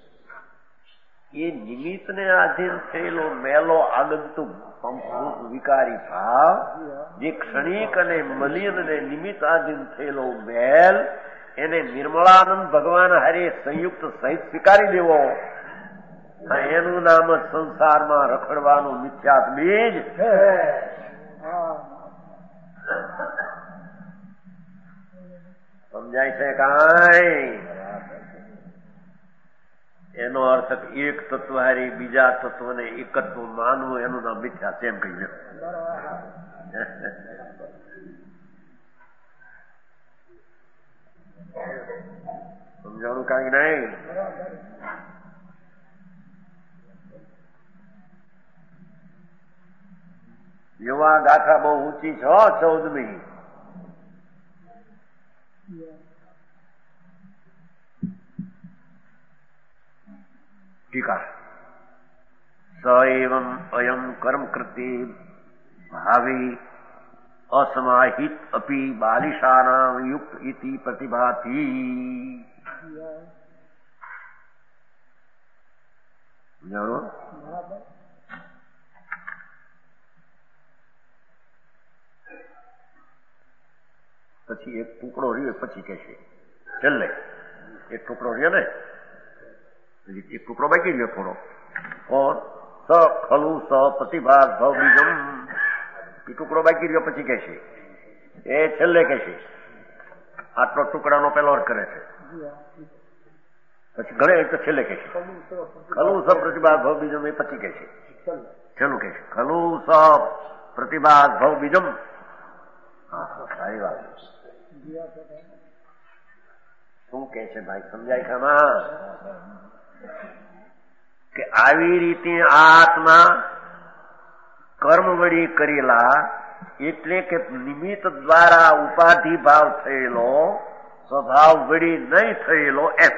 એ નિમિત્તને આધીન થયેલો મેલો આગંતુક વિકારી ભાવ, જે ક્ષણિક અને મલિન અને નિમિત્ત આધીન થયેલો મેલ, એને નિર્મળાનંદ ભગવાન હારે સંયુક્ત સહિત સ્વીકારી દેવો, એનું નામ જ સંસારમાં રખડવાનું મિથ્યાત બીજ. સમજાય છે કાંઈ? એનો અર્થ એક તત્વ હારી બીજા તત્વને એકત્વ માનવું એનું નામ મિથ્યા છે એમ કહી. સમજાણું કાંઈ નહીં? યુવા ગાથા બહુ ઊંચી છે 14મી. ટીકા સ એવં અયમ કર્મ કૃતે ભાવી અસમાહિત અપી બાલિશાનામ યુક્ત ઇતિ પ્રતિભાતી. જાણો પછી એક ટુકડો રહ્યો, પછી કહેશે છેલ્લે એક ટુકડો રહ્યો ને, એક ટુકડો બાકી રહ્યો થોડો. કોણ? સ ખલુ સ પ્રતિભા ભવ બીજમ. એ ટુકડો બાકી રહ્યો પછી કહેશે, એ છેલ્લે કહેશે. આટલો ટુકડાનો પેલો અર્થ કરે છે, પછી ઘણે તો છેલ્લે કહેશે ખલુ સ પ્રતિભા ભવ બીજમ. એ પછી કહેશે છેલ્લું કહેશે ખલુ સ પ્રતિભા ભવ બીજમ. સારી વાત. શું કે છે ભાઈ? સમજાય છે આમાં કે આવી રીતે આત્મા કર્મ વળી કરેલા, એટલે કે નિમિત્ત દ્વારા ઉપાધિ ભાવ થયેલો, સ્વભાવ વળી નહીં થયેલો એમ.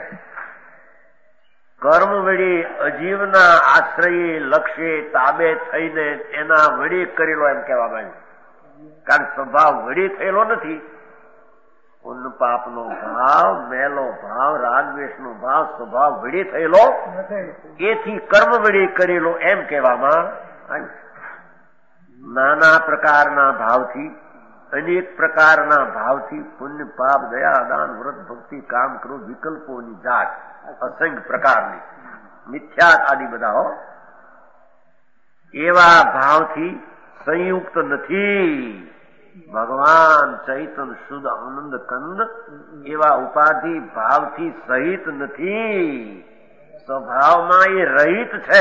કર્મ વળી અજીવના આશ્રયે લક્ષ્ય તાબે થઈને એના વળી કરેલો એમ કહેવામાં આવ્યું. કારણ સ્વભાવ વળી થયેલો નથી. પુણ્ય પાપનો ભાવ, મેલો ભાવ, રાગદ્વેષનો ભાવ સ્વભાવ વળી થયેલો, એથી કર્મ વળી કરેલો એમ કહેવામાં આવ્યું. નાના પ્રકારના ભાવથી, અનેક પ્રકારના ભાવથી પુણ્ય પાપ દયા દાન વ્રત ભક્તિ કામ ક્રોધ વિકલ્પોની જાત અસંખ્ય પ્રકારની મિથ્યાત આદિ બધા એવા ભાવથી સંયુક્ત નથી. ભગવાન ચૈતન શુદ્ધ આનંદ કંદ એવા ઉપાધિ ભાવથી સહિત નથી. સ્વભાવમાં એ રહિત છે.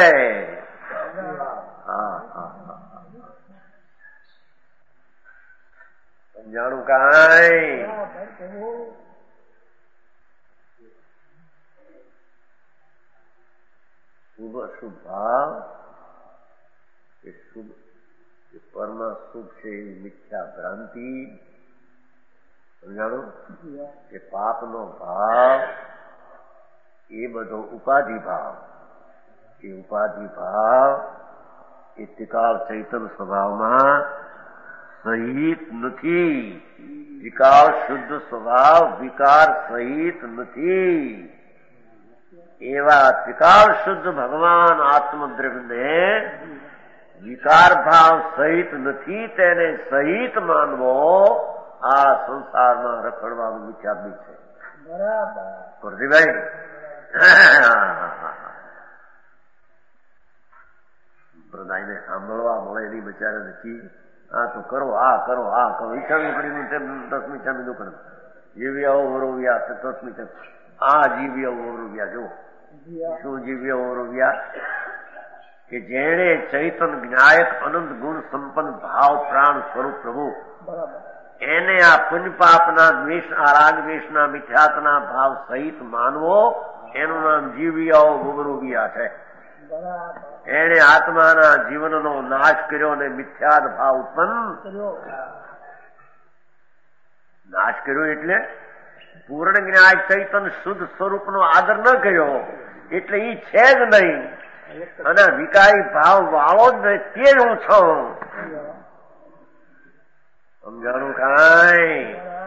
સમજાણું કાંઈ? શુભ અશુભ ભાવ એ શુભ પરમ શુભ છે એવી મિથ્યા ભ્રાંતિ. સમજાણું? કે પાપનો ભાવ એ બધો ઉપાધિ ભાવ. એ ઉપાધિ ભાવ એ ત્રિકાળ ચૈતન સ્વભાવમાં સહિત નથી. વિકાર શુદ્ધ સ્વભાવ વિકાર સહિત નથી. એવા ત્રિકાળ શુદ્ધ ભગવાન આત્મદ્રવ્યને વિકાર ભાવ સહિત નથી, તેને સહિત માનવો આ સંસારમાં રખડવાનું મિથ્યાબી છે. પ્રતિભાઈ પ્રદાયને સાંભળવા મળે એની બચારે નથી. આ તો કરો, આ કરો, આ કરો. ઈચ્છાની પડી 10મી ચામી દુકાન જીવ્યા ઓવરોવ્યા 10મી ચામી. આ જીવ્યા ઓવરોવ્યા જો શું જીવ્યા ઓવરોવ્યા? કે જેણે ચૈતન જ્ઞાયક અનંત ગુણ સંપન્ન ભાવ પ્રાણ સ્વરૂપ પ્રભુ એને આ પુણ્ય પાપના દ્વેષ આ રાગ દ્વેષના મિથ્યાત્વના ભાવ સહિત માનવો એનું નામ જીવ્યાઓ ભોગરોગિયા છે. એને આત્માના જીવનનો નાશ કર્યો અને મિથ્યાદ ભાવ ઉત્પન્ન નાશ કર્યો એટલે પૂર્ણ જ્ઞાન ચૈતન શુદ્ધ સ્વરૂપનો આદર ન કર્યો એટલે ઈ છે જ નહીં. અને વિકારી ભાવ વાળો જ નહીં, તે જ હું છું. સમજાણું કાંઈ?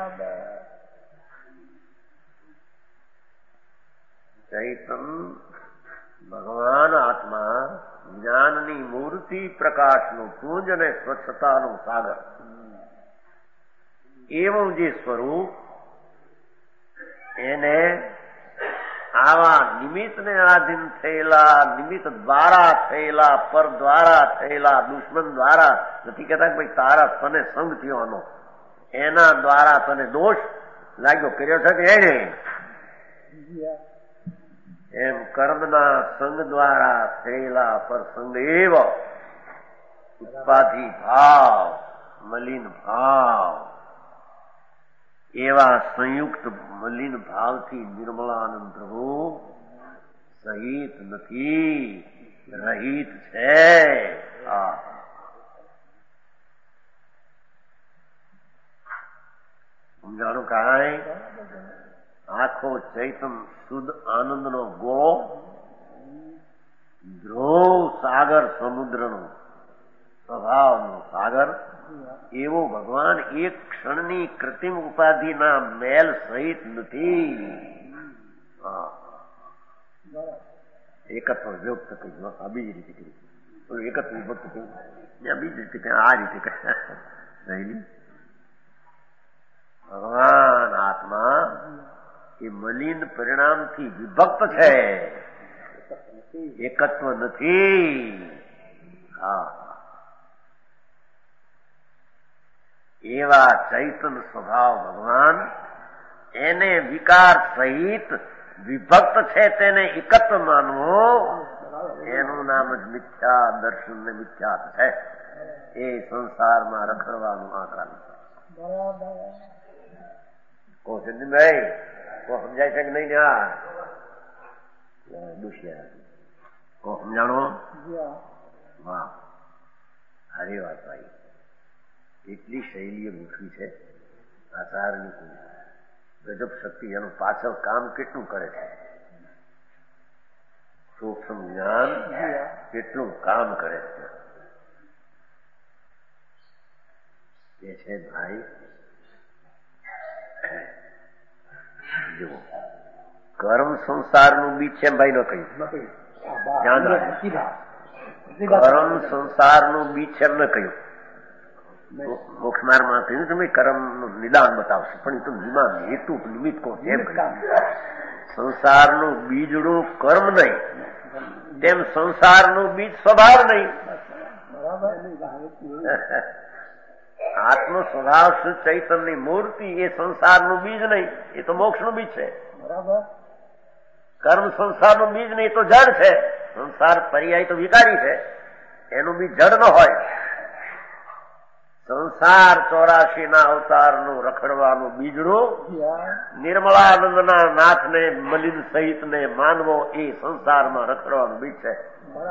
ચૈતન ભગવાન આત્મા જ્ઞાનની મૂર્તિ, પ્રકાશનું પુંજ અને સ્વચ્છતાનું સાગર એવું જે સ્વરૂપ એને આવા નિમિત્તને આધીન થયેલા, નિમિત્ત દ્વારા થયેલા, પર દ્વારા થયેલા, દુશ્મન દ્વારા નથી કહેતા કે ભાઈ તારા તને સંગ થયોનો એના દ્વારા તને દોષ લાગ્યો કર્યો છે કે એને એમ કર્મના સંગ દ્વારા થયેલા પર સંગ એવ ઉપાધિ ભાવ મલિન ભાવ એવા સંયુક્ત મલિન ભાવથી નિર્મળાનંદ પ્રભુ સહિત નથી, રહિત છે. સમજાણું કાંઈ? આખો ચૈતન શુદ્ધ આનંદનો ગોળો ધ્રુવ સાગર સમુદ્રનો સ્વભાવનો સાગર એવો ભગવાન એક ક્ષણની કૃત્રિમ ઉપાધિના મેલ સહિત નથી. એકત્વ વ્યક્ત કહ્યું, આ બીજી રીતે કહ્યું. એકત્વ વિભક્ત કહ્યું, બીજી રીતે કહ્યું, આ રીતે કહ્યું. ભગવાન આત્મા એ મલિન પરિણામથી વિભક્ત છે, એકત્વ નથી. એવા ચૈતન સ્વભાવ ભગવાન એને વિકાર સહિત વિભક્ત છે, તેને એકત્વ માનવો એનું નામ જ મિથ્યા દર્શન ને મિથ્યાત છે. એ સંસારમાં રખડવાનું આ કારણ છે. કહો ચંદનભાઈ, કો સમજાય છે કે નહીં? દુષ્યા કો સમજાણો? વાહ, સારી વાત ભાઈ. એટલી શૈલીઓ ગોઠવી છે આચારની, ગજબ શક્તિ. એનું પાછળ કામ કેટલું કરે છે, સૂક્ષ્મ જ્ઞાન કેટલું કામ કરે છે. એ છે ભાઈ, જુઓ, કર્મ સંસારનું બીજ છે ભાઈ, ન કહ્યું. કર્મ સંસારનું બીજ છે એમ ન કહ્યું. મોક્ષ માર્ગમાં કહ્યું તમે કર્મનું નિદાન બતાવશે, પણ એ તો નિદાન હેતુ નિમિત્ત કો એમ સંસારનું બીજડું કર્મ નહીં, તેમ સંસારનું બીજ સ્વભાવ નહીં. આત્મ સ્વભાવ શુદ્ધ ચૈતન્યની મૂર્તિ એ સંસારનું બીજ નહીં, એ તો મોક્ષનું બીજ છે. બરાબર. કર્મ સંસારનું બીજ નહીં, તો જડ છે. સંસાર પર્યાય તો વિકારી છે, એનું બીજ જડ ન હોય. સંસાર 84 અવતારનું રખડવાનું બીજડું નિર્મળાનંદના નાથને મલિન સહિતને માનવો એ સંસારમાં રખડવાનું બીજ છે.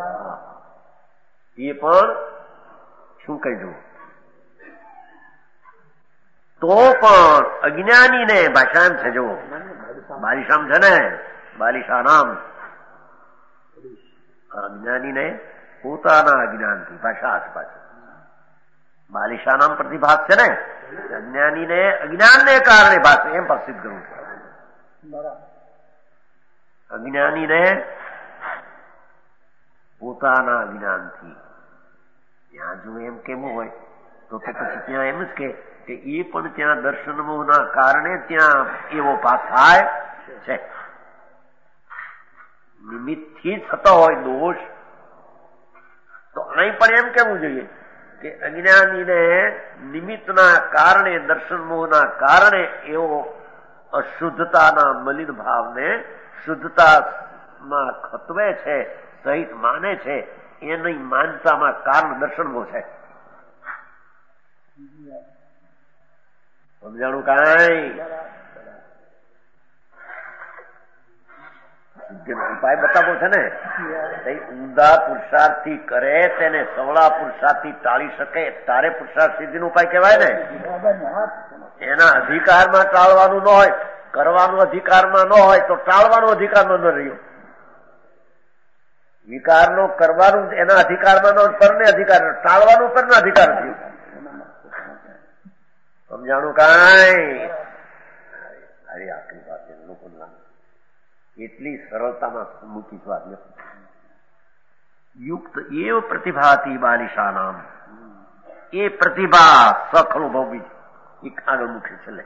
એ પણ શું કહી દઉં, તો પણ અજ્ઞાનીને ભાષામ છે. જુઓ, બાલિશામ છે ને, બાલિશા નામ. અજ્ઞાનીને પોતાના અજ્ઞાનથી ભાષા છે. પાછી બાલિશા નામ પ્રતિભાસ છે ને, અજ્ઞાનીને અજ્ઞાનને કારણે ભાષે, એમ પ્રસિદ્ધ કરવું છે. અજ્ઞાનીને પોતાના અજ્ઞાનથી. ત્યાં જો એમ કેવું હોય તો પછી ત્યાં એમ જ કે એ પણ ત્યાં દર્શન મોહના કારણે ત્યાં એવો ભાસ થાય છે. નિમિત્તથી થતો હોય દોષ, તો અહીં પણ એમ કેવું જોઈએ કે અજ્ઞાનીને નિમિત્તના કારણે, દર્શન મોહના કારણે એવો અશુદ્ધતાના મલિન ભાવને શુદ્ધતામાં ખતવે છે, સહિત માને છે. એની માનતામાં કારણ દર્શન મોહ છે. સમજાણું કાંઈ? ઉપાય બતાવો છે ને, ઊંધા પુરુષાર્થથી કરે તેને સવળા પુરુષાર્થથી ટાળી શકે, તારે પુરુષાર્થ સિદ્ધિનો ઉપાય કહેવાય ને. એના અધિકારમાં ટાળવાનું ન હોય, કરવાનું અધિકારમાં ન હોય તો ટાળવાનો અધિકારમાં ન રહ્યો. વિકારનો કરવાનું એના અધિકારમાં ન, પરને અધિકાર, ટાળવાનું પરના અધિકાર થયો. સમજાણું કાંઈ? અરે આખરી વાત લોકો એટલી સરળતામાં મૂકી વાત યુક્ત એવ પ્રતિભાથી બાલિશા નામ. એ પ્રતિભા સખઅનુભવ બીજ એક આગળ મૂકે છેલ્લે.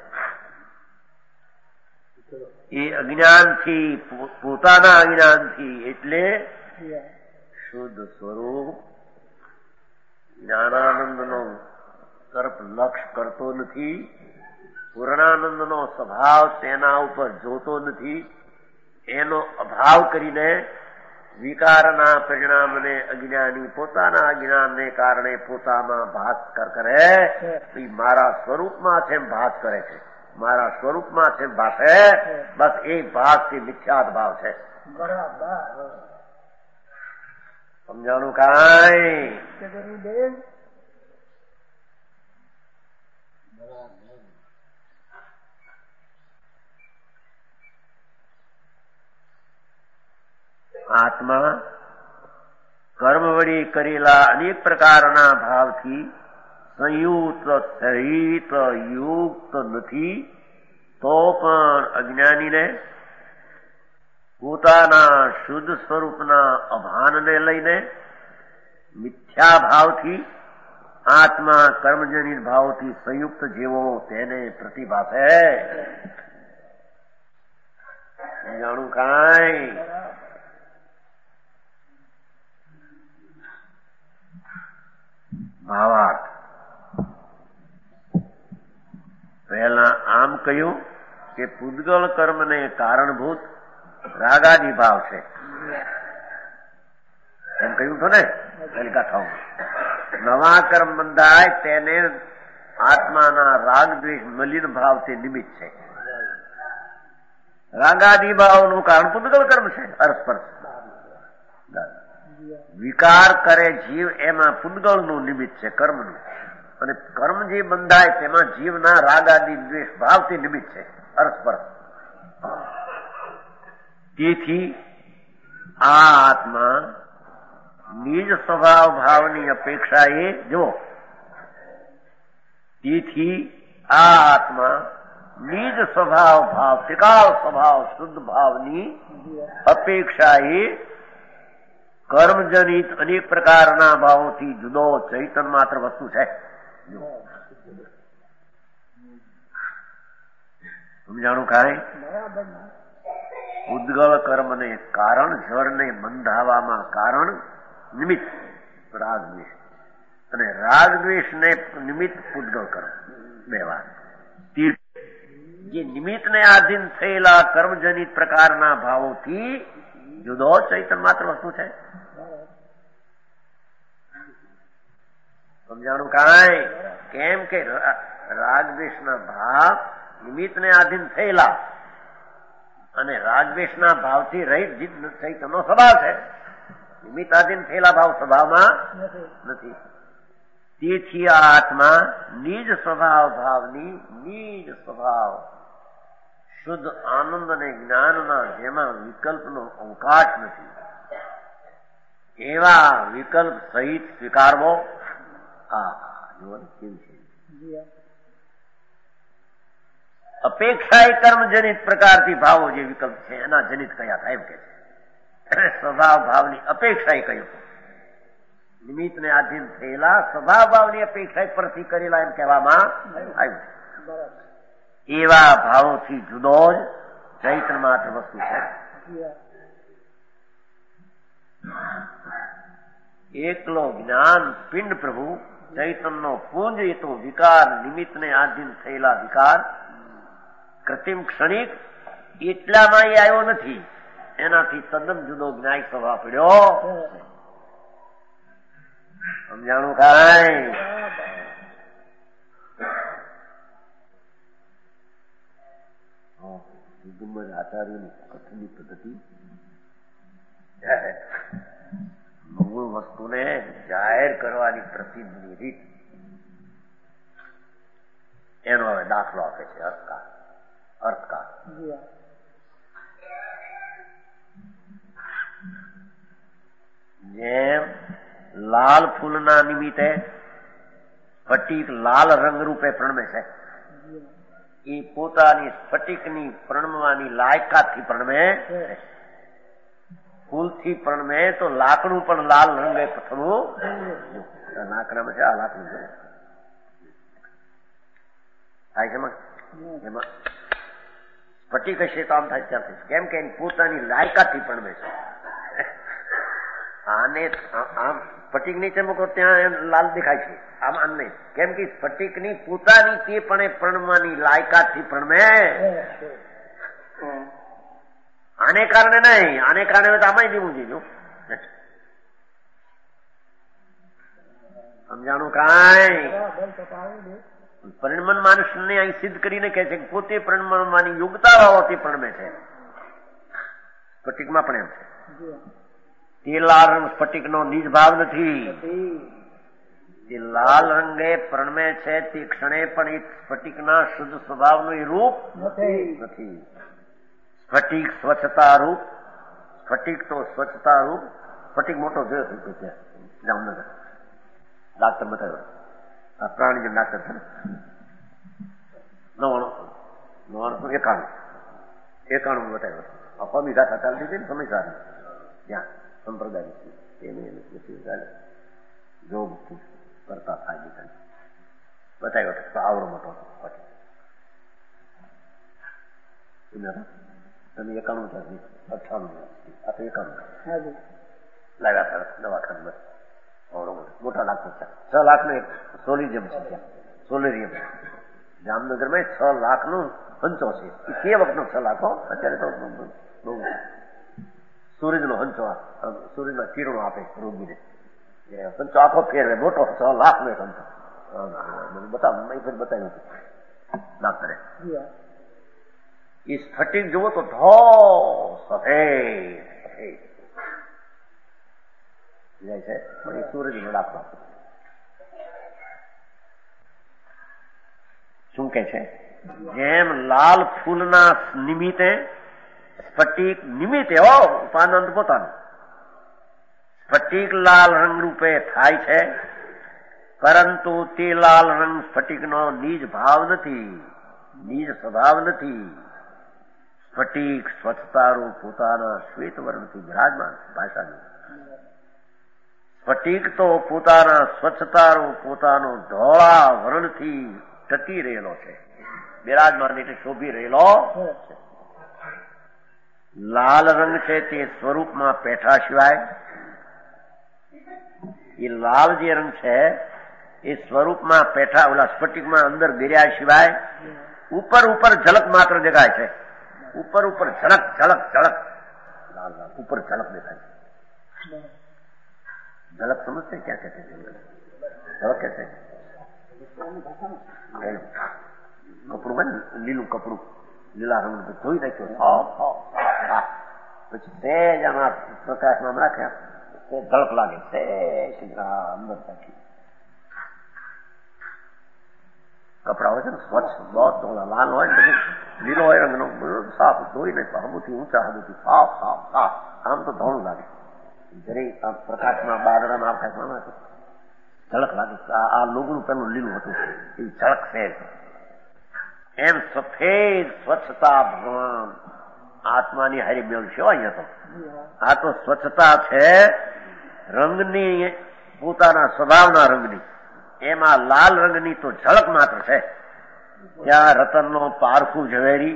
એ અજ્ઞાનથી, પોતાના અજ્ઞાનથી, એટલે શુદ્ધ સ્વરૂપ જ્ઞાનાનંદનો તરફ લક્ષ કરતો નથી, પૂર્ણાનંદનો સ્વભાવ તેના ઉપર જોતો નથી. એનો અભાવ કરીને વિકારના પરિણામને અજ્ઞાની પોતાના અજ્ઞાનને કારણે પોતામાં ભાસ કરે. મારા સ્વરૂપમાં છે એમ ભાસ કરે છે, મારા સ્વરૂપમાં છે એમ ભાષે. બસ એ ભાસથી મિથ્યાદ ભાવ છે. સમજાણું કાંઈ? આત્મા કર્મ વળી કરેલા અનેક પ્રકારના ભાવથી સંયુક્ત, સહિત, યુક્ત નથી, તો પણ અજ્ઞાનીને પોતાના શુદ્ધ સ્વરૂપના અભાનને લઈને મિથ્યા ભાવથી, આત્મા કર્મજનિત ભાવથી સંયુક્ત જેવો તેને પ્રતિભાસે. જાણું કાંઈ? ભાવાર્થ પહેલા આમ કહ્યું કે પૂદગલ કર્મને કારણભૂત રાગાદી ભાવ છે, એમ કહ્યું છો ને પેલી કથાઓ. નવા કર્મ બંધાય તેને આત્માના રાગ દ્વેષ મલિન ભાવથી નિમિત્ત છે. રાગાદી ભાવનું કારણ પૂદગલ કર્મ છે, અરસ્પર્શ. વિકાર કરે જીવ એમાં પૂદગલનું નિમિત્ત છે, કર્મનું. અને કર્મ જે બંધાય તેમાં જીવના રાગ આદિ દ્વેષ ભાવથી નિમિત્ત છે, અરસ્પર્શ. તેથી આ આત્મા નિજ સ્વભાવ ભાવની અપેક્ષાએ જો, તેથી આ આત્મા નિજ સ્વભાવ ભાવ, ત્રિકાળ સ્વભાવ શુદ્ધ ભાવની અપેક્ષાએ કર્મજનિત અનેક પ્રકારના ભાવોથી જુદો ચૈતન્ય માત્ર વસ્તુ છે. સમજાણું કાંઈ? ઉદ્ગળ કર્મને કારણ, જળને બંધાવામાં કારણ નિમિત્ત રાગ દ્વેષ. અને રાગદ્વેષને નિમિત્ત પૂતગળ કર્મ, બે વાત. જે નિમિત્તને આધીન થયેલા કર્મજનિત પ્રકારના ભાવોથી જુદો ચૈતન્ય માત્ર વસ્તુ છે. સમજાણું કાંઈ? કેમ કે રાગદ્વેષના ભાવ નિમિત્તને આધીન થયેલા અને રાગદ્વેષના ભાવથી રહિત ચૈતન્યનો સ્વભાવ છે. નિમિત્ત આધીન થયેલા ભાવ સ્વભાવમાં નથી. તેથી આ આત્મા નિજ સ્વભાવ ભાવની નિજ સ્વભાવ શુદ્ધ આનંદ અને જ્ઞાનના જેમાં વિકલ્પનો અવકાશ નથી એવા વિકલ્પ સહિત સ્વીકારવો. કેવું છે? અપેક્ષા એ કર્મજનિત પ્રકારથી ભાવો જે વિકલ્પ છે એના જનિત કયા થાય એમ કે છે. સ્વભાવ ભાવની અપેક્ષા એ કહ્યું. નિમિત્તને આધીન થયેલા સ્વભાવ ભાવની અપેક્ષા પરથી કરેલા એમ કહેવામાં આવ્યું. એવા ભાવોથી જુદો જ ચૈતન્ય માત્ર વસ્તુ છે. એકલો જ્ઞાન પિંડ પ્રભુ ચૈતન્યનો પુંજ એ તો વિકાર નિમિત્તને આધીન થયેલા વિકાર કૃત્રિમ ક્ષણિક એટલામાં એ આવ્યો નથી. એનાથી તદ્દન જુદો જ્ઞાય સ્વભાવ પડ્યો. સમજાણું કાંઈ? આચાર્યની કથનની પદ્ધતિ મૂળ વસ્તુને જાહેર કરવાની પ્રસિદ્ધની રીત એનો હવે દાખલો આપે છે. અર્થકાર જેમ લાલ ફૂલના નિમિત્તે સ્ફટિક લાલ રંગ રૂપે પ્રણમે છે. એ પોતાની સ્ફટિકની પ્રણમવાની લાયકાતથી પ્રણમે. ફૂલથી પ્રણમે તો લાકડું પણ લાલ રંગે થવું. લાકડામાં છે આ લાકડું થાય છે એમાં સ્ફટિક હશે તો આમ થાય ત્યાંથી. કેમ કે પોતાની લાયકાતથી પ્રણમે છે. આને આમ સ્ફટિક નીચે મૂકો ત્યાં લાલ દેખાય છે. આમ આમ નહીં. કેમ કે સ્ફટિકની પોતાની તે પણ પ્રણમવાની લાયકાતથી પ્રણમે. આને કારણે નહીં. આને કારણે તો આમાં જીવું જીજું. સમજાણું કાંઈ? પરિણમન માણસને અહીં સિદ્ધ કરીને કહે છે કે પોતે પરિણમવાની યોગ્યતા હોવાથી પ્રણમે છે. સ્ફટિકમાં પણ એમ છે. તે લાલ રંગ સ્ફટિકનો નિજ ભાવ નથી. તે લાલ રંગે પ્રણમે છે તે ક્ષણે પણ એ સ્ફટિકના શુદ્ધ સ્વભાવનું એ રૂપ નથી. સ્ફટિક સ્વચ્છતા રૂપ. સ્ફટિક તો સ્વચ્છતા રૂપ. સ્ફટિક મોટો જોયો હતો ત્યાં જામનગર ડાક્ટર બતાવ્યો. આ પ્રાણીજન ડાક્ટર છે ને 91 બતાવ્યો. પમી ગાથા ચાલતી હતી ને સમયસાર ત્યાં સંપ્રદાય જોગ કરતા થાય બતાવ્યો હતો. આવડો મોટો તમે 91 98 આ તો 91 લાવ્યા હતા દવાખાના. મોટા લાખ 6 લાખનો એક સોલિરિયમ છે ત્યાં. સોલેરિયમ જામનગરમાં 6 લાખનો હંચો છે. એ તે વખતનો 6 લાખો. અત્યારે તો બહુ સૂરજનો હંચો, સૂરજના કિરણો આપે રોગીને. હંચો આખો ફેરવે મોટો 6 લાખનો એક હંચો બતાવ્યું હતું ડાક્ટરે. એ સ્ફટિક જુઓ તો ધો સફેદ જાય છે. પણ એ સૂરજનો દાખલો શું કે છે? જેમ લાલ ફૂલના નિમિત્તે સ્ફટિક નિમિત્તે ઉપાનંદ પોતાનું સ્ફટિક લાલ રંગ રૂપે થાય છે, પરંતુ તે લાલ રંગ સ્ફટિકનો નિજ ભાવ નથી, નિજ સ્વભાવ નથી. સ્ફટિક સ્વચ્છતારૂપ પોતાના શ્વેત વર્ણથી બિરાજમાન. ભાષાની સ્ફટિક તો પોતાના સ્વચ્છતારૂપ પોતાનો ધોળા વર્ણથી ટકી રહેલો છે, બિરાજમાન એટલે શોભી રહેલો છે. લાલ રંગ છે તે સ્વરૂપમાં પેઠા સિવાય એ લાલ જે રંગ છે એ સ્વરૂપમાં પેઠા ઓલા સ્ફટિકમાં અંદર ગિર્યા સિવાય ઉપર ઉપર ઝલક માત્ર દેખાય છે. ઉપર ઉપર ઝલક ઝલક ઝલક લાલ લાલ ઉપર ઝલક દેખાય છે. ઝલક સમજते क्या कहते हैं? ઝલક कहते हैं કપડું હોય ને, લીલું કપડું, લીલા રંગ ધોઈ નાખ્યો, પછી સેજ આમાં પ્રકાશમાં રાખ્યા તે ઝલક લાગે, સેજ અંદર રાખી. કપડા હોય છે ને સ્વચ્છ, બહુ લાલ હોય ને પછી લીલો હોય રંગનો, સાફ ધોઈ નાખ્યો, હદુથી ઊંચા હદુથી સાફ સાફ સાફ, આમ તો ધોળું લાગે. જરી પ્રકાશમાં બાદરામાં આકાશમાં ઝલક લાગે. આ લોગનું પેલું લીલું હતું એ ઝલક છે. એમ સફેદ સ્વચ્છતા ભગવાન આત્માની હારી મેળવશો. અહીંયા તો આ તો સ્વચ્છતા છે રંગની, પોતાના સ્વભાવના રંગની. એમાં લાલ રંગની તો ઝલક માત્ર છે. ત્યાં રતનનો પારખું ઝવેરી,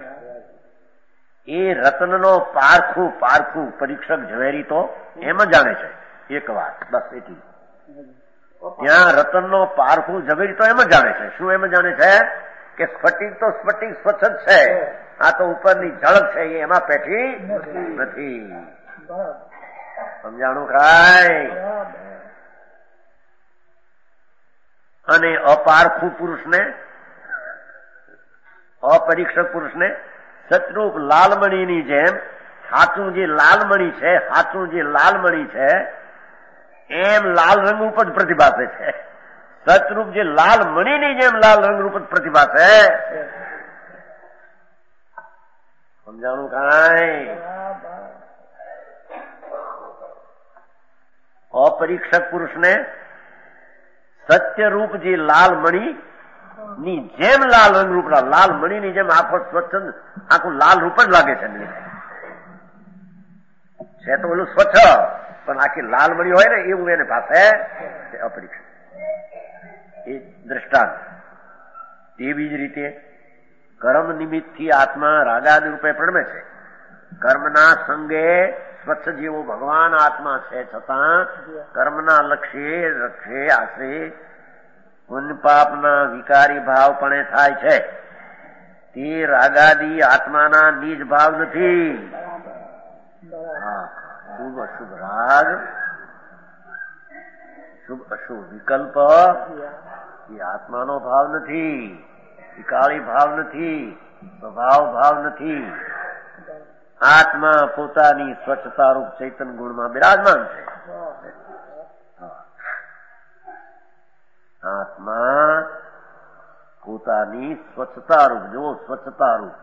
એ રતનનો પારખું પારખું પરીક્ષક ઝવેરી તો એમ જાણે છે. એક વાત બસ એટલી. ત્યાં રતનનો પારખું ઝવેરી તો એમ જાણે છે. શું એમ જાણે છે? કે સ્ફટિક તો સ્ફટિક સ્વચ્છ જ છે, આ તો ઉપરની ઝલક છે એ એમાં પેઠી નથી. સમજાણું કાંઈ? અને અપારખું પુરુષને, અપરીક્ષક પુરુષને સતરૂપ લાલમણીની જેમ સાચું જે લાલમણી છે, સાચું જે લાલમણી છે એમ લાલ રંગ ઉપર જ પ્રતિભાસે છે. સતરૂપ જે લાલ મણીની જેમ લાલ રંગ રૂપ જ પ્રતિભાસે. સમજાણું કાંઈ? અપરીક્ષક પુરુષને સત્યરૂપ જે લાલ મણી ની જેમ લાલ રંગ રૂપ, લાલ મણીની જેમ આખો સ્વચ્છ આખું લાલ રૂપ જ લાગે છે. છે તો ઓલું સ્વચ્છ, પણ આખી લાલ મણી હોય ને એવું એને પાસે અપરીક્ષક. એ દ્રષ્ટાંત. તેવી જ રીતે કર્મ નિમિત્તથી આત્મા રાગાદિ રૂપે પ્રણમે છે. કર્મના સંગે સ્વચ્છ જેવો ભગવાન આત્મા છે, છતાં કર્મના લક્ષ્ય રક્ષે આશરે પુણ્ય પાપના વિકારી ભાવ પણ થાય છે. તે રાગાદિ આત્માના નિજ ભાવ નથી. શુભ અશુભ રાગ, શુભ અશુભ વિકલ્પ એ આત્માનો ભાવ નથી, વિકાળી ભાવ નથી, સ્વભાવ ભાવ નથી. આત્મા પોતાની સ્વચ્છતા રૂપ ચૈતન ગુણમાં બિરાજમાન છે. આત્મા પોતાની સ્વચ્છતા રૂપ, જો સ્વચ્છતા રૂપ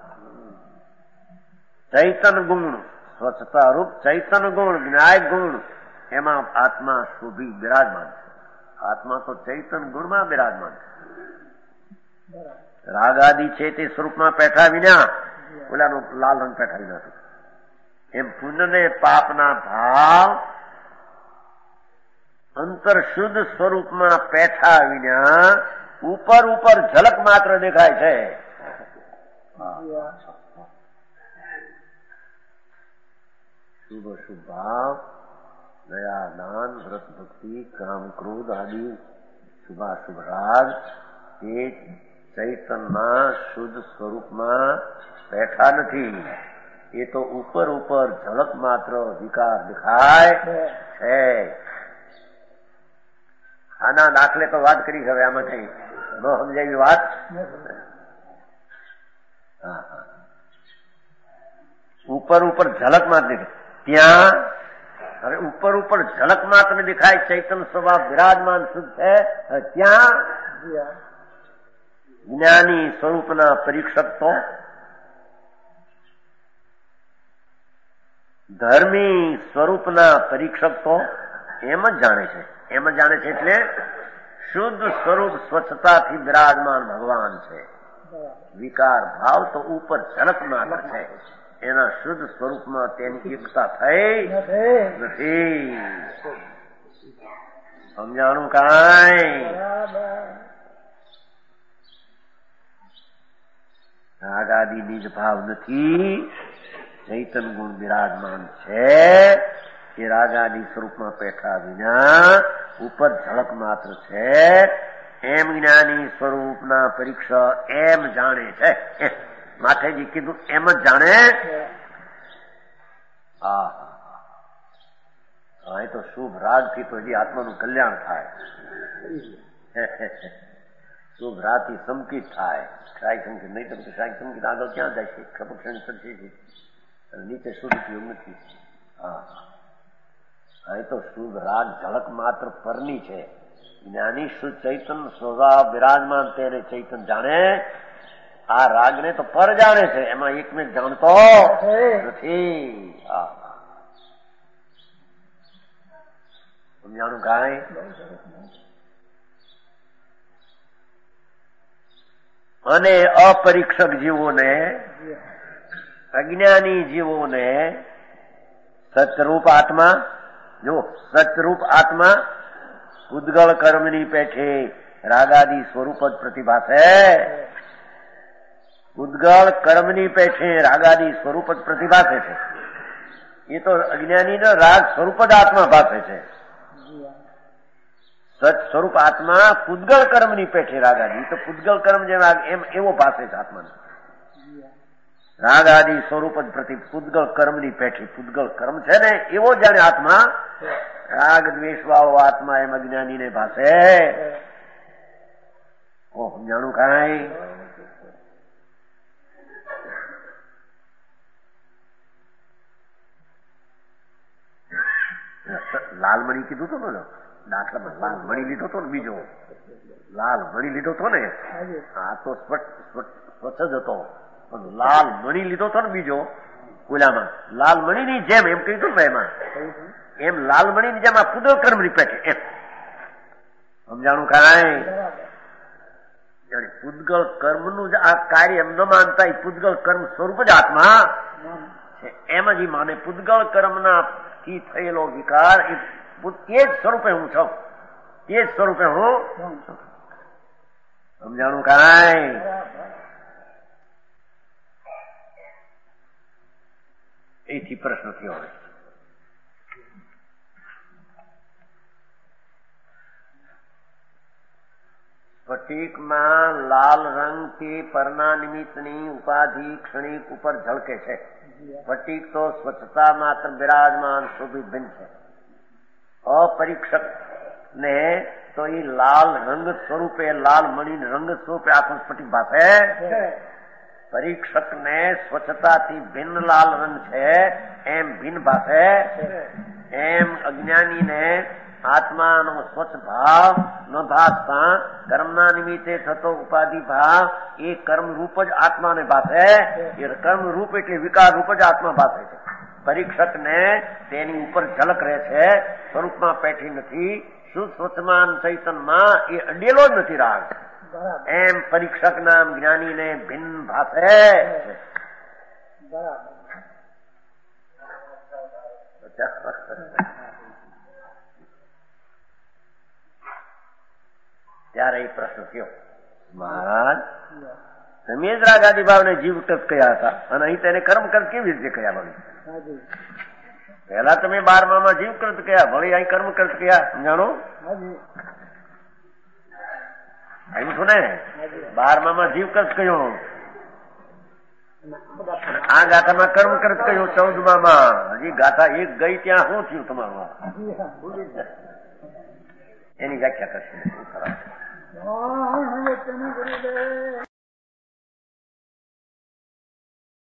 ચૈતન ગુણ, સ્વચ્છતા રૂપ ચૈતન ગુણ, જ્ઞાય ગુણ, એમાં આત્મા શોભી બિરાજમાન છે. આત્મા તો ચૈતન ગુણમાં બિરાજમાન છે. રાગાદિ છે તે સ્વરૂપમાં પેઠા વિના, ઓલાનો લાલ રંગ પેઠા વિના છે. એમ પુણ્ય ને પાપના ભાવ અંતર શુદ્ધ સ્વરૂપમાં પેઠા વિના ઉપર ઉપર ઝલક માત્ર દેખાય છે. શુભ અશુભ ભાવ, દયા દાન વ્રત ભક્તિ કામ ક્રોધ આદિ શુભાશુભ રાગ એ ચૈતનના શુદ્ધ સ્વરૂપમાં બેઠા નથી. એ તો ઉપર ઉપર ઝલક માત્ર વિકાર દેખાય છે. આના દાખલે તો વાત કરી, હવે આમાં કઈ ન સમજાય વાત. ઉપર ઉપર ઝલક માત્ર ત્યાં, હવે ઉપર ઉપર ઝલક માત્ર દેખાય, ચૈતન સ્વભાવ બિરાજમાન શુદ્ધ છે. ત્યાં જ્ઞાની સ્વરૂપના પરીક્ષક તો, ધર્મી સ્વરૂપના પરીક્ષક તો એમ જ જાણે છે. એમ જ જાણે છે એટલે શુદ્ધ સ્વરૂપ સ્વચ્છતાથી બિરાજમાન ભગવાન છે. વિકાર ભાવ તો ઉપર ઝલક માત્ર છે. એના શુદ્ધ સ્વરૂપમાં તેની એકતા થઈ નથી. સમજાણું કાંઈ? રાગાદિ નિજ ભાવ નથી, ચૈતન ગુણ બિરાજમાન છે. એ રાગાદિ સ્વરૂપમાં પેઠા વિના ઉપર ઝલક માત્ર છે એમ જ્ઞાની સ્વરૂપના પરીક્ષા એમ જાણે છે. માથેજી કીધું એમ જ જાણે. હા, એ તો શુભ રાગથી તો હજી આત્માનું કલ્યાણ થાય. શુભ રાગથી સંકિત થાય. શાહી સંકિત નહીં તો શાહી સંકિત આગળ ક્યાં જાય છે? ખપક્ષણ કરશે છે નીચે શુદ્ધ ઉપયોગ નથી. હા, એ તો શુભ રાગ ઝલક માત્ર પરની છે. જ્ઞાની શુદ્ધ ચૈતન સ્વભાવ બિરાજમાન તેને ચૈતન જાણે. આ રાગને તો પર જાણે છે, એમાં એકમેક જાણતો નથી. સમજાણું કાંઈ? અને અપરીક્ષક જીવોને, અજ્ઞાની જીવોને સચરૂપ આત્મા, જો સચરૂપ આત્મા ઉદ્ગળ કર્મની પેઠે રાગાદી સ્વરૂપ જ પ્રતિભાસે. ઉદ્ગળ કર્મની પેઠે રાગાદી સ્વરૂપ જ પ્રતિભાસે છે. એ તો અજ્ઞાનીનો રાગ સ્વરૂપ જ આત્મા ભાસે છે. સચ સ્વરૂપ આત્મા પૂદગળ કર્મની પેઠે રાગાદી, તો પૂદગળ કર્મ જેમ એમ એવો ભાસે છે આત્માને. રાગ આદિ સ્વરૂપ જ પ્રતિ પૂદગળ કર્મની પેઠી પૂદગળ કર્મ છે ને એવો જાણે આત્મા, રાગ દ્વેષ વાળો આત્મા એમ અજ્ઞાનીને ભાસે. સમજાણું કાંઈ? લાલમણી કીધું તો ને દાખલામાં, લાલ મણી લીધો તો ને બીજો લાલ મણી લીધો તો ને, આ તો સ્વચ્છ જ હતો. લાલ મણી લીધો તો ને બીજો ઓલામાં લાલ મણીની જેમ એમ કીધું ને એમાં, એમ લાલ મણીની જેમ આ પૂદગળ કર્મની પેઠે એમ. સમજાણું કાંઈ? પૂદગળ કર્મનું જ આ કાર્ય એમ ન માનતા એ પૂદગળ કર્મ સ્વરૂપ જ આત્મા છે એમ જ માને. પૂદગળ કર્મના થી થયેલો વિકાર એ જ સ્વરૂપે હું છું, એ જ સ્વરૂપે હું. સમજાણું કાંઈ? એથી પ્રશ્ન થયો. હવે સ્ફટિકમાં લાલ રંગથી પરના નિમિત્તની ઉપાધિ ક્ષણિક ઉપર ઝળકે છે. સ્ફટિક તો સ્વચ્છતા માત્ર બિરાજમાન શોભિત ભિન્ન છે. અપરીક્ષક ને તો એ લાલ રંગ સ્વરૂપે, લાલ મણી રંગ સ્વરૂપે આખું સ્ફટિક ભાસે. પરીક્ષક ને સ્વચ્છતાથી ભિન્ન લાલ રંગ છે એમ ભિન્ન ભાસે. એમ અજ્ઞાનીને આત્માનો સ્વચ્છ ભાવ ન ભાસતા કર્મના નિમિત્તે થતો ઉપાધિ ભાવ એ કર્મ રૂપ જ આત્માને ભાસે. એ કર્મ રૂપ એટલે વિકાર રૂપ જ આત્મા ભાસે છે. પરીક્ષક ને તેની ઉપર ઝલક રહે છે, સ્વરૂપમાં પેઠી નથી. શુદ્ધ સ્વચ્છમાન ચૈતનમાં એ અડેલો જ નથી રાગ. એમ પરીક્ષક નામ જ્ઞાનીને ભિન્ન ભાસે. ત્યારે એ પ્રશ્ન થયો, મહારાજ તમે જ રાગ આદિ ભાવને જીવ ટક કહ્યા હતા અને અહીં તેને કર્મ કર કેવી રીતે કહ્યા? ભણી પહેલા તમે 12માં જીવ કરત કહ્યા, ભણી અહીં કર્મ કરત કહ્યા. સમજાણો? આવ્યું છું ને? 12માં જીવ કરત કહ્યો, આ ગાથામાં કર્મ કરત કહ્યું. 14માં હજી ગાથા એક ગઈ ત્યાં શું થયું તમારું? એની વ્યાખ્યા કરશે.